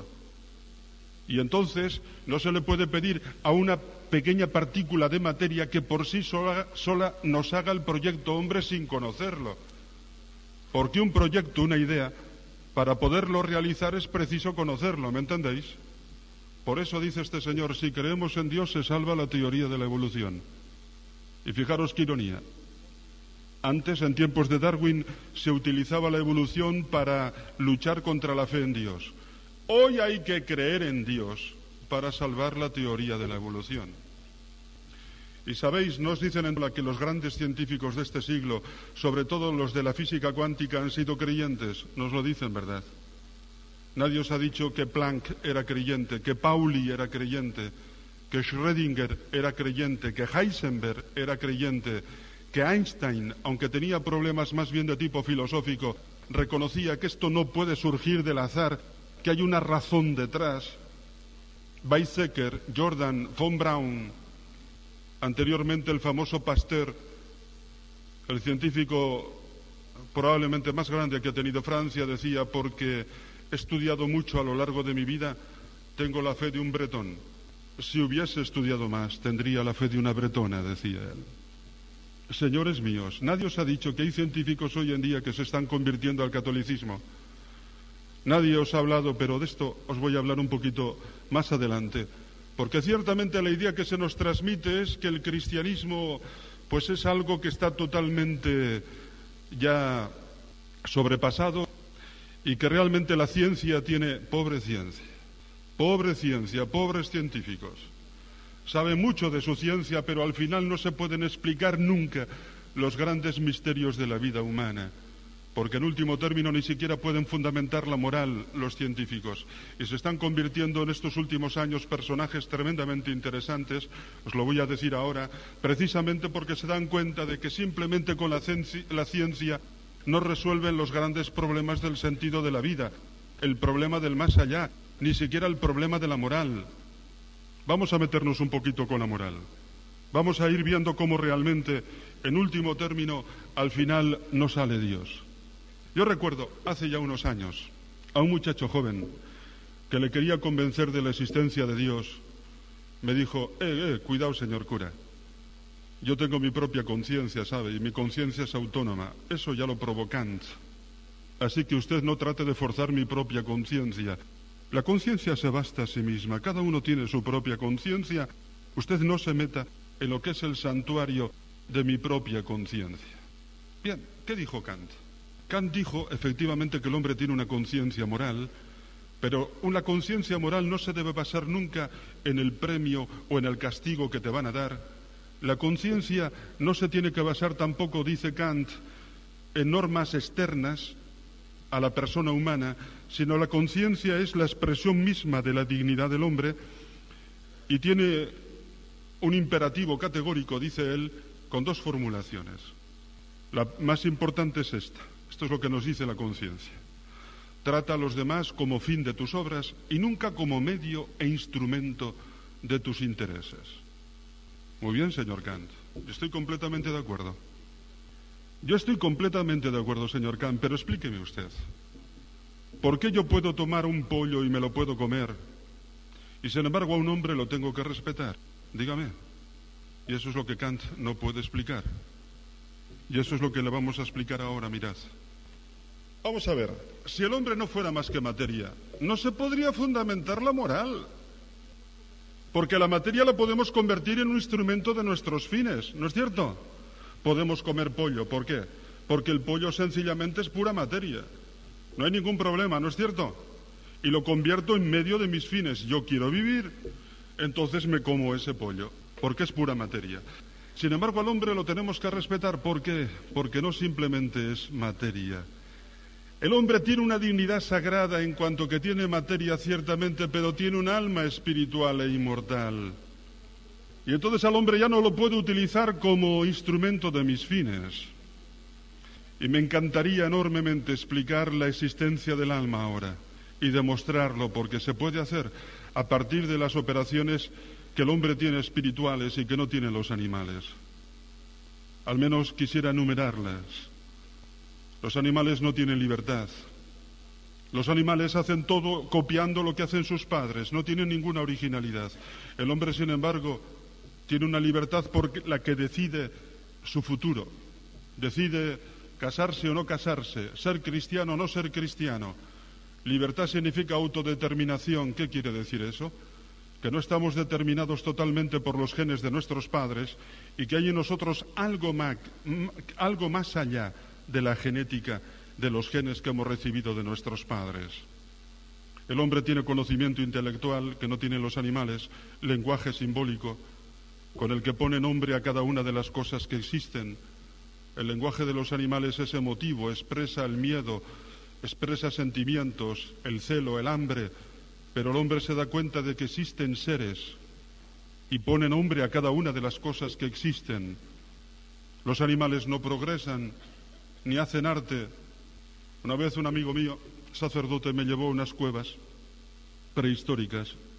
Y entonces no se le puede pedir a una pequeña partícula de materia que por sí sola, sola nos haga el proyecto hombre sin conocerlo. Porque un proyecto, una idea, para poderlo realizar es preciso conocerlo, ¿me entendéis? Por eso dice este señor, si creemos en Dios se salva la teoría de la evolución. Y fijaros qué ironía. Antes, en tiempos de Darwin, se utilizaba la evolución para luchar contra la fe en Dios. Hoy hay que creer en Dios para salvar la teoría de la evolución. Y sabéis, nos dicen en la que los grandes científicos de este siglo, sobre todo los de la física cuántica, han sido creyentes. Nos lo dicen, ¿verdad? Nadie os ha dicho que Planck era creyente, que Pauli era creyente, que Schrödinger era creyente, que Heisenberg era creyente, que Einstein, aunque tenía problemas más bien de tipo filosófico, reconocía que esto no puede surgir del azar, que hay una razón detrás. Weizsäcker, Jordan, von Braun, anteriormente el famoso Pasteur, el científico probablemente más grande que ha tenido Francia, decía: porque he estudiado mucho a lo largo de mi vida, tengo la fe de un bretón. Si hubiese estudiado más, tendría la fe de una bretona, decía él. Señores míos, nadie os ha dicho que hay científicos hoy en día que se están convirtiendo al catolicismo. Nadie os ha hablado, pero de esto os voy a hablar un poquito más adelante, porque ciertamente la idea que se nos transmite es que el cristianismo pues es algo que está totalmente ya sobrepasado y que realmente la ciencia tiene pobre ciencia, pobre ciencia, pobres científicos. Sabe mucho de su ciencia, pero al final no se pueden explicar nunca los grandes misterios de la vida humana, porque en último término ni siquiera pueden fundamentar la moral los científicos, y se están convirtiendo en estos últimos años personajes tremendamente interesantes, os lo voy a decir ahora, precisamente porque se dan cuenta de que simplemente con la, la ciencia no resuelven los grandes problemas del sentido de la vida, el problema del más allá, ni siquiera el problema de la moral. Vamos a meternos un poquito con la moral. Vamos a ir viendo cómo realmente, en último término, al final no sale Dios. Yo recuerdo, hace ya unos años, a un muchacho joven que le quería convencer de la existencia de Dios. Me dijo: eh, eh, cuidado, señor cura. Yo tengo mi propia conciencia, ¿sabe? Y mi conciencia es autónoma. Eso ya lo probó Kant. Así que usted no trate de forzar mi propia conciencia. La conciencia se basta a sí misma, cada uno tiene su propia conciencia. Usted no se meta en lo que es el santuario de mi propia conciencia. Bien, ¿qué dijo Kant? Kant dijo efectivamente que el hombre tiene una conciencia moral, pero una conciencia moral no se debe basar nunca en el premio o en el castigo que te van a dar. La conciencia no se tiene que basar tampoco, dice Kant, en normas externas a la persona humana, sino la conciencia es la expresión misma de la dignidad del hombre y tiene un imperativo categórico, dice él, con dos formulaciones. La más importante es esta, esto es lo que nos dice la conciencia: trata a los demás como fin de tus obras y nunca como medio e instrumento de tus intereses. Muy bien, señor Kant, yo estoy completamente de acuerdo. Yo estoy completamente de acuerdo, señor Kant, pero explíqueme usted. ¿Por qué yo puedo tomar un pollo y me lo puedo comer y sin embargo a un hombre lo tengo que respetar? Dígame. Y eso es lo que Kant no puede explicar. Y eso es lo que le vamos a explicar ahora, mirad. Vamos a ver, si el hombre no fuera más que materia, no se podría fundamentar la moral. Porque la materia la podemos convertir en un instrumento de nuestros fines, ¿no es cierto? Podemos comer pollo, ¿por qué? Porque el pollo sencillamente es pura materia. No hay ningún problema, ¿no es cierto? Y lo convierto en medio de mis fines. Yo quiero vivir, entonces me como ese pollo, porque es pura materia. Sin embargo, al hombre lo tenemos que respetar. ¿Por qué? Porque no simplemente es materia. El hombre tiene una dignidad sagrada en cuanto que tiene materia ciertamente, pero tiene un alma espiritual e inmortal. Y entonces al hombre ya no lo puedo utilizar como instrumento de mis fines. Y me encantaría enormemente explicar la existencia del alma ahora y demostrarlo, porque se puede hacer a partir de las operaciones que el hombre tiene espirituales y que no tienen los animales. Al menos quisiera enumerarlas. Los animales no tienen libertad. Los animales hacen todo copiando lo que hacen sus padres, no tienen ninguna originalidad. El hombre, sin embargo, tiene una libertad por la que decide su futuro. Decide casarse o no casarse, ser cristiano o no ser cristiano. Libertad significa autodeterminación. ¿Qué quiere decir eso? Que no estamos determinados totalmente por los genes de nuestros padres y que hay en nosotros algo más, algo más allá de la genética de los genes que hemos recibido de nuestros padres. El hombre tiene conocimiento intelectual que no tienen los animales, lenguaje simbólico con el que pone nombre a cada una de las cosas que existen. El lenguaje de los animales es emotivo, expresa el miedo, expresa sentimientos, el celo, el hambre, pero el hombre se da cuenta de que existen seres y pone nombre a cada una de las cosas que existen. Los animales no progresan ni hacen arte. Una vez un amigo mío, sacerdote, me llevó a unas cuevas prehistóricas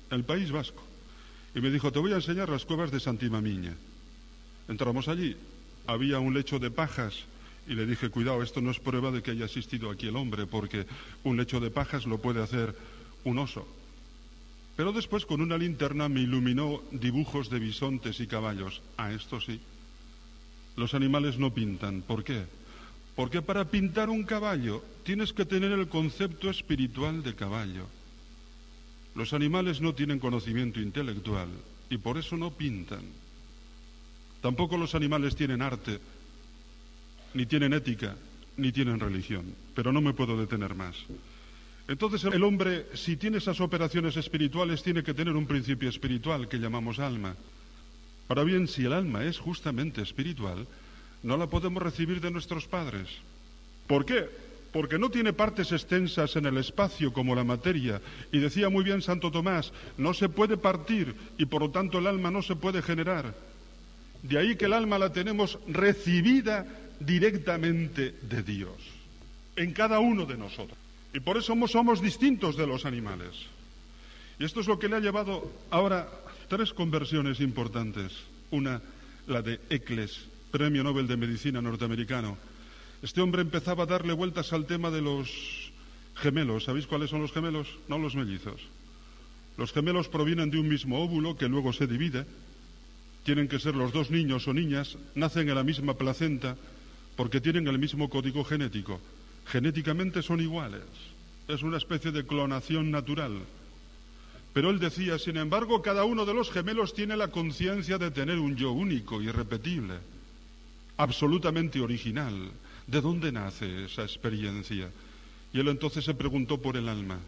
en el País Vasco. Y me dijo, te voy a enseñar las cuevas de Santimamiña. Entramos allí, había un lecho de pajas y le dije, cuidado, esto no es prueba de que haya existido aquí el hombre, porque un lecho de pajas lo puede hacer un oso. Pero después con una linterna me iluminó dibujos de bisontes y caballos. Ah, esto sí. Los animales no pintan. ¿Por qué? Porque para pintar un caballo tienes que tener el concepto espiritual de caballo. Los animales no tienen conocimiento intelectual y por eso no pintan. Tampoco los animales tienen arte, ni tienen ética, ni tienen religión. Pero no me puedo detener más. Entonces el hombre, si tiene esas operaciones espirituales, tiene que tener un principio espiritual que llamamos alma. Ahora bien, si el alma es justamente espiritual, no la podemos recibir de nuestros padres. ¿Por qué? Porque no tiene partes extensas en el espacio como la materia. Y decía muy bien Santo Tomás, no se puede partir y por lo tanto el alma no se puede generar. De ahí que el alma la tenemos recibida directamente de Dios, en cada uno de nosotros. Y por eso somos, somos distintos de los animales. Y esto es lo que le ha llevado ahora tres conversiones importantes. Una, la de Eccles, Premio Nobel de Medicina norteamericano. Este hombre empezaba a darle vueltas al tema de los gemelos. ¿Sabéis cuáles son los gemelos? No los mellizos. Los gemelos provienen de un mismo óvulo que luego se divide. Tienen que ser los dos niños o niñas, nacen en la misma placenta porque tienen el mismo código genético. Genéticamente son iguales. Es una especie de clonación natural. Pero él decía, sin embargo, cada uno de los gemelos tiene la conciencia de tener un yo único, irrepetible, absolutamente original. ¿De dónde nace esa experiencia? Y él entonces se preguntó por el alma.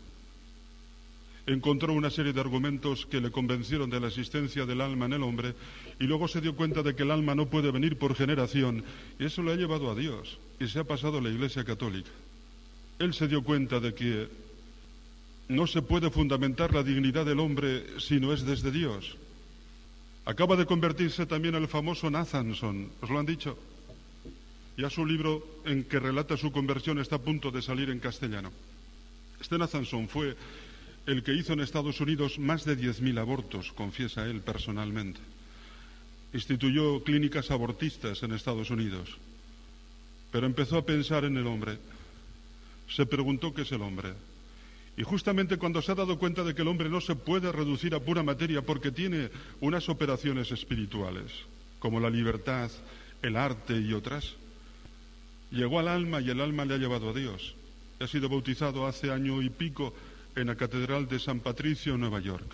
Encontró una serie de argumentos que le convencieron de la existencia del alma en el hombre y luego se dio cuenta de que el alma no puede venir por generación y eso le ha llevado a Dios y se ha pasado a la Iglesia Católica. Él se dio cuenta de que no se puede fundamentar la dignidad del hombre si no es desde Dios. Acaba de convertirse también el famoso Nathanson, ¿os lo han dicho? Ya su libro en que relata su conversión está a punto de salir en castellano. Este Nathanson fue el que hizo en Estados Unidos más de diez mil abortos, confiesa él personalmente. Instituyó clínicas abortistas en Estados Unidos, pero empezó a pensar en el hombre. Se preguntó qué es el hombre. Y justamente cuando se ha dado cuenta de que el hombre no se puede reducir a pura materia porque tiene unas operaciones espirituales, como la libertad, el arte y otras, llegó al alma y el alma le ha llevado a Dios. Ha sido bautizado hace año y pico en la Catedral de San Patricio, en Nueva York.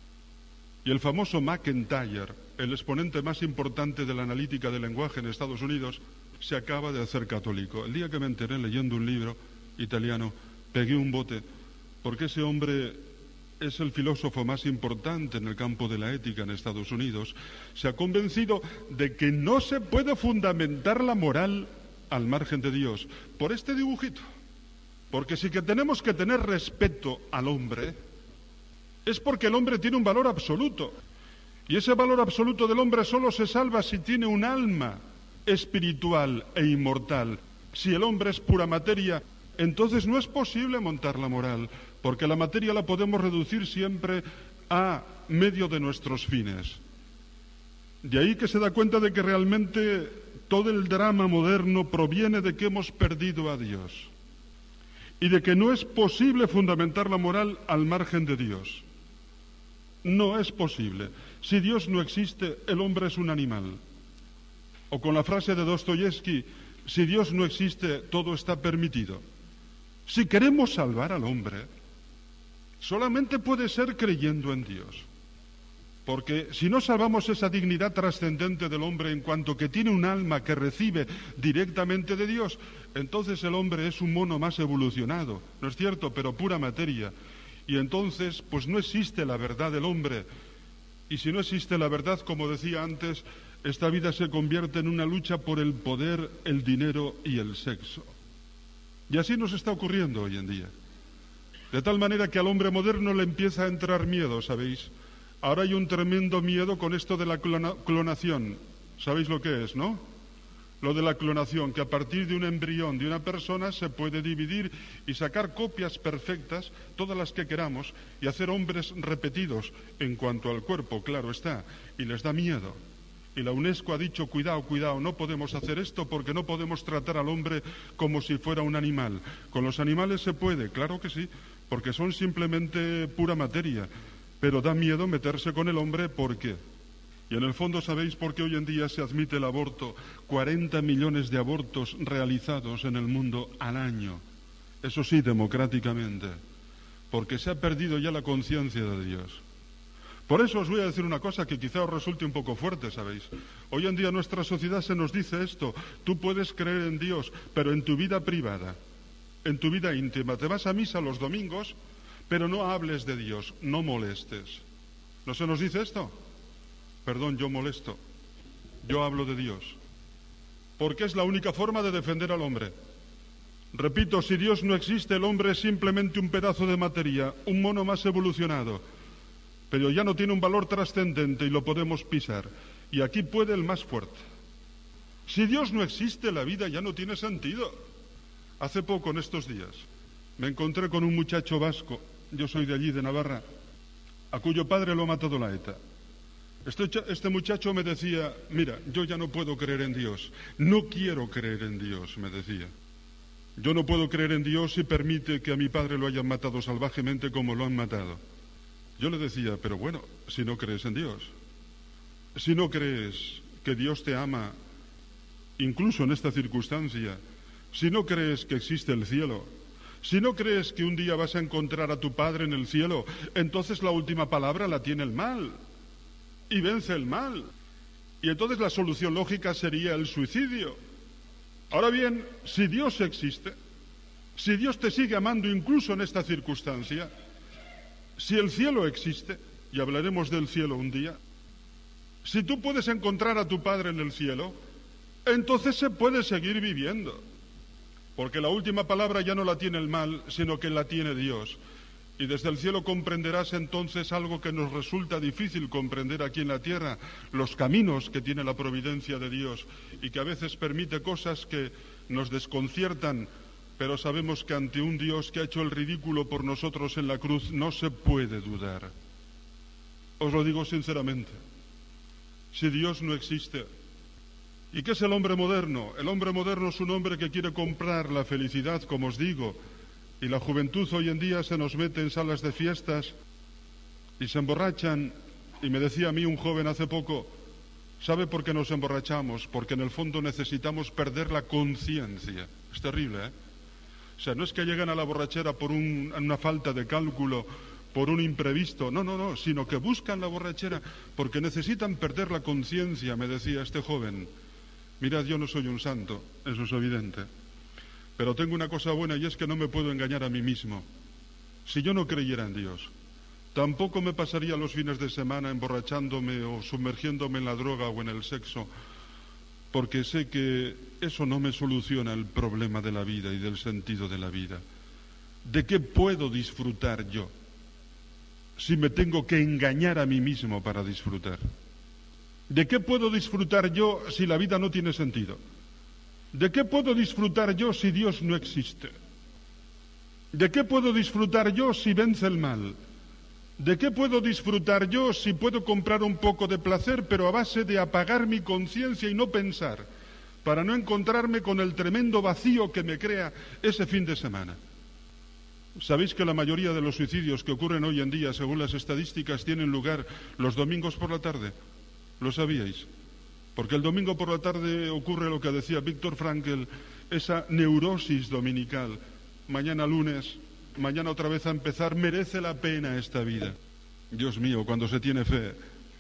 Y el famoso McIntyre, el exponente más importante de la analítica del lenguaje en Estados Unidos, se acaba de hacer católico. El día que me enteré leyendo un libro italiano, pegué un bote, porque ese hombre es el filósofo más importante en el campo de la ética en Estados Unidos. Se ha convencido de que no se puede fundamentar la moral al margen de Dios por este dibujito. Porque sí que tenemos que tener respeto al hombre, es porque el hombre tiene un valor absoluto. Y ese valor absoluto del hombre solo se salva si tiene un alma espiritual e inmortal. Si el hombre es pura materia, entonces no es posible montar la moral, porque la materia la podemos reducir siempre a medio de nuestros fines. De ahí que se da cuenta de que realmente todo el drama moderno proviene de que hemos perdido a Dios. Y de que no es posible fundamentar la moral al margen de Dios. No es posible. Si Dios no existe, el hombre es un animal. O con la frase de Dostoyevsky, si Dios no existe, todo está permitido. Si queremos salvar al hombre, solamente puede ser creyendo en Dios. Porque si no salvamos esa dignidad trascendente del hombre en cuanto que tiene un alma que recibe directamente de Dios, entonces el hombre es un mono más evolucionado, ¿no es cierto?, pero pura materia. Y entonces, pues no existe la verdad del hombre. Y si no existe la verdad, como decía antes, esta vida se convierte en una lucha por el poder, el dinero y el sexo. Y así nos está ocurriendo hoy en día. De tal manera que al hombre moderno le empieza a entrar miedo, ¿sabéis? Ahora hay un tremendo miedo con esto de la clona- clonación. ¿Sabéis lo que es, no? lo de la clonación, que a partir de un embrión de una persona se puede dividir y sacar copias perfectas, todas las que queramos, y hacer hombres repetidos en cuanto al cuerpo, claro está, y les da miedo. Y la UNESCO ha dicho, cuidado, cuidado, no podemos hacer esto porque no podemos tratar al hombre como si fuera un animal. Con los animales se puede, claro que sí, porque son simplemente pura materia, pero da miedo meterse con el hombre, ¿por qué? Y en el fondo, ¿sabéis por qué hoy en día se admite el aborto? cuarenta millones de abortos realizados en el mundo al año. Eso sí, democráticamente. Porque se ha perdido ya la conciencia de Dios. Por eso os voy a decir una cosa que quizá os resulte un poco fuerte, ¿sabéis? Hoy en día en nuestra sociedad se nos dice esto. Tú puedes creer en Dios, pero en tu vida privada, en tu vida íntima. Te vas a misa los domingos, pero no hables de Dios, no molestes. ¿No se nos dice esto? Perdón, yo molesto. Yo hablo de Dios. Porque es la única forma de defender al hombre. Repito, si Dios no existe, el hombre es simplemente un pedazo de materia, un mono más evolucionado. Pero ya no tiene un valor trascendente y lo podemos pisar. Y aquí puede el más fuerte. Si Dios no existe, la vida ya no tiene sentido. Hace poco, en estos días, me encontré con un muchacho vasco, yo soy de allí, de Navarra, a cuyo padre lo ha matado la ETA. Este, este muchacho me decía, mira, yo ya no puedo creer en Dios, no quiero creer en Dios, me decía. Yo no puedo creer en Dios si permite que a mi padre lo hayan matado salvajemente como lo han matado. Yo le decía, pero bueno, si no crees en Dios, si no crees que Dios te ama, incluso en esta circunstancia, si no crees que existe el cielo, si no crees que un día vas a encontrar a tu padre en el cielo, entonces la última palabra la tiene el mal y vence el mal. Y entonces la solución lógica sería el suicidio. Ahora bien, si Dios existe, si Dios te sigue amando incluso en esta circunstancia, si el cielo existe, y hablaremos del cielo un día, si tú puedes encontrar a tu Padre en el cielo, entonces se puede seguir viviendo. Porque la última palabra ya no la tiene el mal, sino que la tiene Dios. Y desde el cielo comprenderás entonces algo que nos resulta difícil comprender aquí en la tierra, los caminos que tiene la providencia de Dios y que a veces permite cosas que nos desconciertan, pero sabemos que ante un Dios que ha hecho el ridículo por nosotros en la cruz no se puede dudar. Os lo digo sinceramente, si Dios no existe, ¿y qué es el hombre moderno? El hombre moderno es un hombre que quiere comprar la felicidad, como os digo, y la juventud hoy en día se nos mete en salas de fiestas y se emborrachan. Y me decía a mí un joven hace poco, ¿sabe por qué nos emborrachamos? Porque en el fondo necesitamos perder la conciencia. Es terrible, ¿eh? O sea, no es que lleguen a la borrachera por un, una falta de cálculo, por un imprevisto, no, no, no, sino que buscan la borrachera porque necesitan perder la conciencia, me decía este joven. Mirad, yo no soy un santo, eso es evidente, pero tengo una cosa buena y es que no me puedo engañar a mí mismo. Si yo no creyera en Dios, tampoco me pasaría los fines de semana emborrachándome o sumergiéndome en la droga o en el sexo, porque sé que eso no me soluciona el problema de la vida y del sentido de la vida. ¿De qué puedo disfrutar yo si me tengo que engañar a mí mismo para disfrutar? ¿De qué puedo disfrutar yo si la vida no tiene sentido? ¿De qué puedo disfrutar yo si Dios no existe? ¿De qué puedo disfrutar yo si vence el mal? ¿De qué puedo disfrutar yo si puedo comprar un poco de placer, pero a base de apagar mi conciencia y no pensar, para no encontrarme con el tremendo vacío que me crea ese fin de semana? ¿Sabéis que la mayoría de los suicidios que ocurren hoy en día, según las estadísticas, tienen lugar los domingos por la tarde? ¿Lo sabíais? Porque el domingo por la tarde ocurre lo que decía Víctor Frankl, esa neurosis dominical. Mañana lunes, mañana otra vez a empezar, merece la pena esta vida. Dios mío, cuando se tiene fe,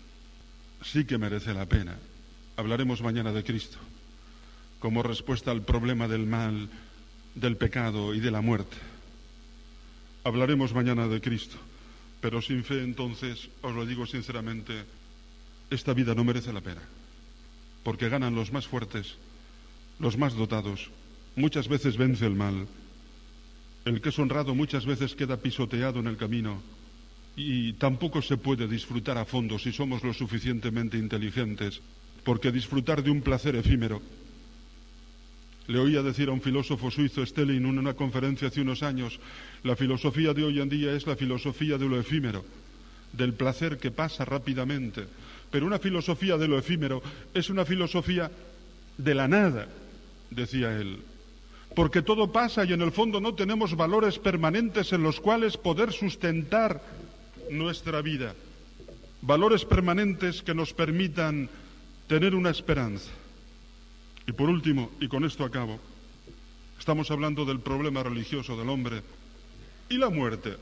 sí que merece la pena. Hablaremos mañana de Cristo, como respuesta al problema del mal, del pecado y de la muerte. Hablaremos mañana de Cristo, pero sin fe entonces, os lo digo sinceramente, esta vida no merece la pena, porque ganan los más fuertes, los más dotados, muchas veces vence el mal, el que es honrado muchas veces queda pisoteado en el camino y tampoco se puede disfrutar a fondo si somos lo suficientemente inteligentes, porque disfrutar de un placer efímero Le oía decir a un filósofo suizo, Stelling, en una conferencia hace unos años, la filosofía de hoy en día es la filosofía de lo efímero, del placer que pasa rápidamente. Pero una filosofía de lo efímero es una filosofía de la nada, decía él. Porque todo pasa y en el fondo no tenemos valores permanentes en los cuales poder sustentar nuestra vida. Valores permanentes que nos permitan tener una esperanza. Y por último, y con esto acabo, estamos hablando del problema religioso del hombre y la muerte.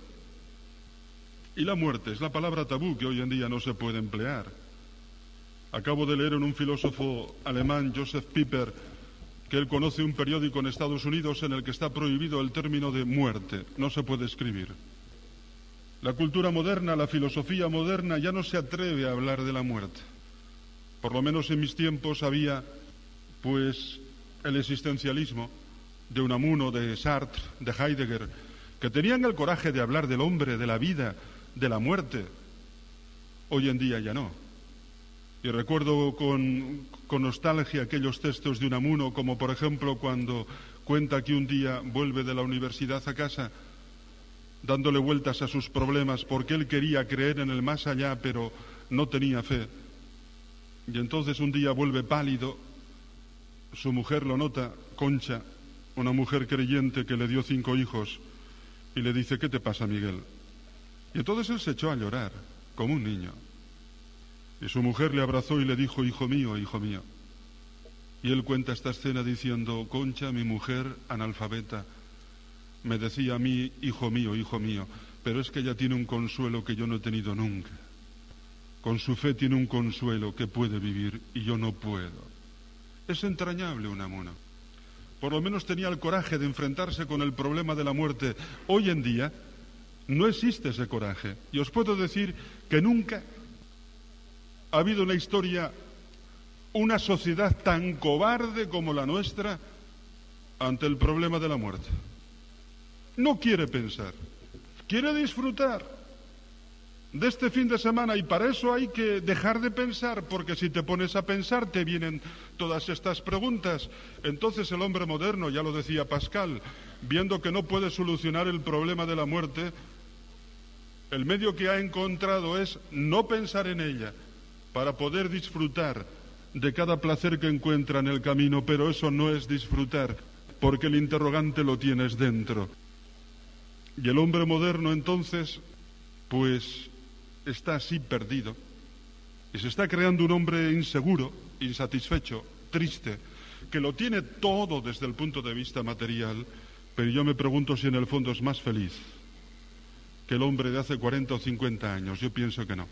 Y la muerte es la palabra tabú que hoy en día no se puede emplear. Acabo de leer en un filósofo alemán, Joseph Pieper, que él conoce un periódico en Estados Unidos en el que está prohibido el término de muerte, no se puede escribir. La cultura moderna, la filosofía moderna ya no se atreve a hablar de la muerte. Por lo menos en mis tiempos había, pues, el existencialismo de Unamuno, de Sartre, de Heidegger, que tenían el coraje de hablar del hombre, de la vida, de la muerte. Hoy en día ya no. Y recuerdo con, con nostalgia aquellos textos de Unamuno, como por ejemplo cuando cuenta que un día vuelve de la universidad a casa, dándole vueltas a sus problemas, porque él quería creer en el más allá, pero no tenía fe. Y entonces un día vuelve pálido, su mujer lo nota, Concha, una mujer creyente que le dio cinco hijos, y le dice, ¿qué te pasa, Miguel? Y entonces él se echó a llorar, como un niño. Y su mujer le abrazó y le dijo, hijo mío, hijo mío. Y él cuenta esta escena diciendo, Concha, mi mujer analfabeta, me decía a mí, hijo mío, hijo mío, pero es que ella tiene un consuelo que yo no he tenido nunca. Con su fe tiene un consuelo que puede vivir y yo no puedo. Es entrañable Unamuno. Por lo menos tenía el coraje de enfrentarse con el problema de la muerte. Hoy en día no existe ese coraje. Y os puedo decir que nunca ha habido en la historia una sociedad tan cobarde como la nuestra ante el problema de la muerte. No quiere pensar, quiere disfrutar de este fin de semana y para eso hay que dejar de pensar, porque si te pones a pensar te vienen todas estas preguntas. Entonces el hombre moderno, ya lo decía Pascal, viendo que no puede solucionar el problema de la muerte, el medio que ha encontrado es no pensar en ella para poder disfrutar de cada placer que encuentra en el camino, pero eso no es disfrutar, porque el interrogante lo tienes dentro. Y el hombre moderno entonces, pues, está así perdido. Y se está creando un hombre inseguro, insatisfecho, triste, que lo tiene todo desde el punto de vista material, pero yo me pregunto si en el fondo es más feliz que el hombre de hace cuarenta o cincuenta años. Yo pienso que no.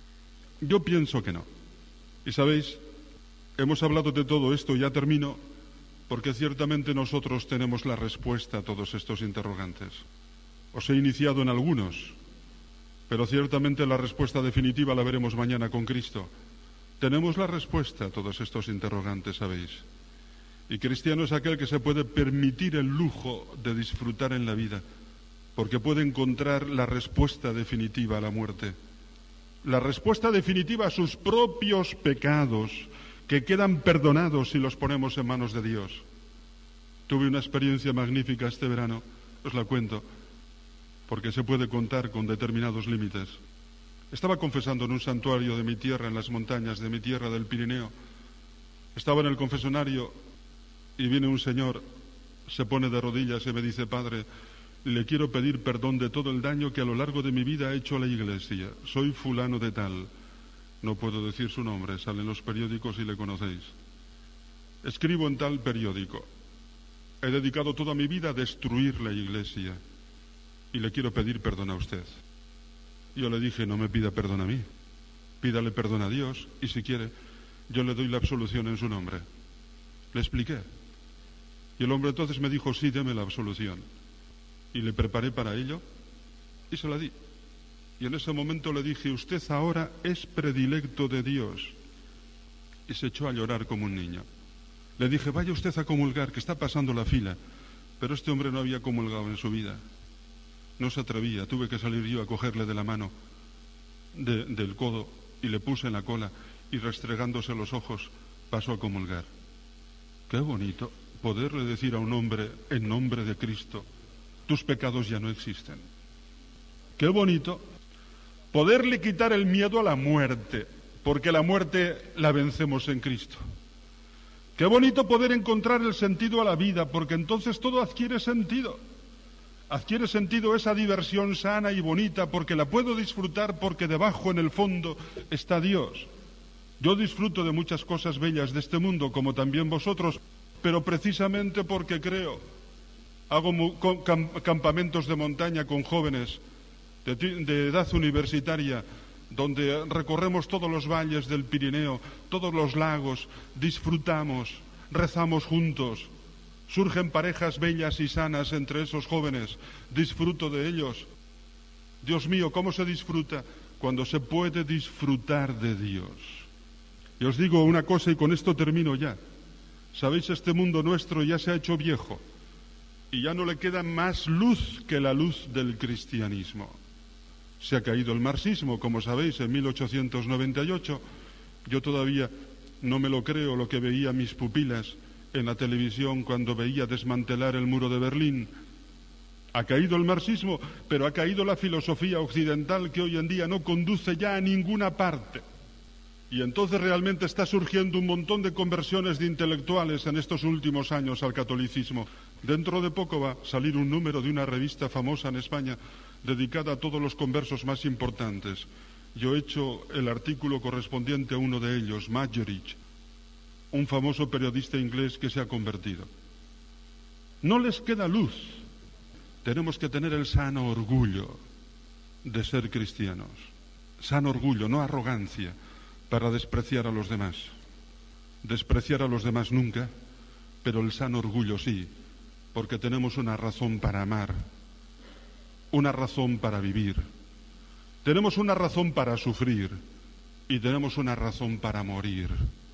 Yo pienso que no. Y sabéis, hemos hablado de todo esto, ya termino, porque ciertamente nosotros tenemos la respuesta a todos estos interrogantes. Os he iniciado en algunos, pero ciertamente la respuesta definitiva la veremos mañana con Cristo. Tenemos la respuesta a todos estos interrogantes, ¿sabéis? Y cristiano es aquel que se puede permitir el lujo de disfrutar en la vida, porque puede encontrar la respuesta definitiva a la muerte. La respuesta definitiva a sus propios pecados, que quedan perdonados si los ponemos en manos de Dios. Tuve una experiencia magnífica este verano, os la cuento, porque se puede contar con determinados límites. Estaba confesando en un santuario de mi tierra, en las montañas de mi tierra del Pirineo. Estaba en el confesonario y viene un señor, se pone de rodillas y me dice, Padre, le quiero pedir perdón de todo el daño que a lo largo de mi vida he hecho a la Iglesia. Soy fulano de tal. No puedo decir su nombre, salen los periódicos y le conocéis. Escribo en tal periódico. He dedicado toda mi vida a destruir la Iglesia y le quiero pedir perdón a usted. Yo le dije, no me pida perdón a mí, pídale perdón a Dios y si quiere, yo le doy la absolución en su nombre. Le expliqué. Y el hombre entonces me dijo, sí, deme la absolución. Y le preparé para ello y se la di. Y en ese momento le dije, usted ahora es predilecto de Dios. Y se echó a llorar como un niño. Le dije, vaya usted a comulgar, que está pasando la fila. Pero este hombre no había comulgado en su vida. No se atrevía, tuve que salir yo a cogerle de la mano, de, del codo, y le puse en la cola, y restregándose los ojos, pasó a comulgar. Qué bonito, poderle decir a un hombre, en nombre de Cristo, tus pecados ya no existen. Qué bonito poderle quitar el miedo a la muerte, porque la muerte la vencemos en Cristo. Qué bonito poder encontrar el sentido a la vida, porque entonces todo adquiere sentido. Adquiere sentido esa diversión sana y bonita, porque la puedo disfrutar, porque debajo, en el fondo, está Dios. Yo disfruto de muchas cosas bellas de este mundo, como también vosotros, pero precisamente porque creo. Hago campamentos de montaña con jóvenes de, de edad universitaria, donde recorremos todos los valles del Pirineo, todos los lagos, disfrutamos, rezamos juntos. Surgen parejas bellas y sanas entre esos jóvenes. Disfruto de ellos. Dios mío, ¿cómo se disfruta? Cuando se puede disfrutar de Dios. Y os digo una cosa y con esto termino ya. Sabéis, este mundo nuestro ya se ha hecho viejo y ya no le queda más luz que la luz del cristianismo. Se ha caído el marxismo, como sabéis, en mil ochocientos noventa y ocho. Yo todavía no me lo creo lo que veía mis pupilas en la televisión cuando veía desmantelar el muro de Berlín. Ha caído el marxismo, pero ha caído la filosofía occidental, que hoy en día no conduce ya a ninguna parte. Y entonces realmente está surgiendo un montón de conversiones de intelectuales en estos últimos años al catolicismo. Dentro de poco va a salir un número de una revista famosa en España dedicada a todos los conversos más importantes. Yo he hecho el artículo correspondiente a uno de ellos, Maggerich, un famoso periodista inglés que se ha convertido. No les queda luz. Tenemos que tener el sano orgullo de ser cristianos. Sano orgullo, no arrogancia, para despreciar a los demás. Despreciar a los demás nunca, pero el sano orgullo sí, porque tenemos una razón para amar, una razón para vivir, tenemos una razón para sufrir y tenemos una razón para morir.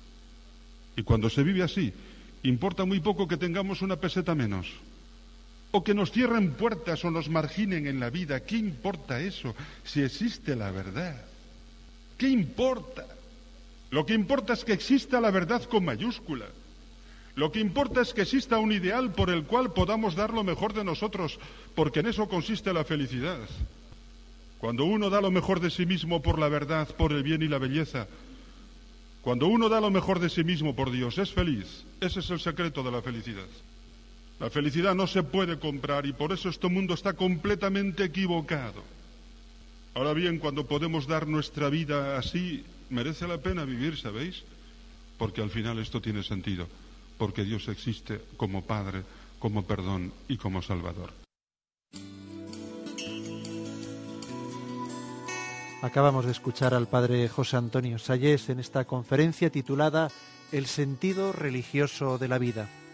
Y cuando se vive así, importa muy poco que tengamos una peseta menos, o que nos cierren puertas o nos marginen en la vida. ¿Qué importa eso si existe la verdad? ¿Qué importa? Lo que importa es que exista la verdad con mayúscula. Lo que importa es que exista un ideal por el cual podamos dar lo mejor de nosotros, porque en eso consiste la felicidad. Cuando uno da lo mejor de sí mismo por la verdad, por el bien y la belleza, cuando uno da lo mejor de sí mismo por Dios, es feliz. Ese es el secreto de la felicidad. La felicidad no se puede comprar y por eso este mundo está completamente equivocado. Ahora bien, cuando podemos dar nuestra vida así, merece la pena vivir, ¿sabéis? Porque al final esto tiene sentido, porque Dios existe como Padre, como perdón y como Salvador. Acabamos de escuchar al padre José Antonio Sayés en esta conferencia titulada El sentido religioso de la vida.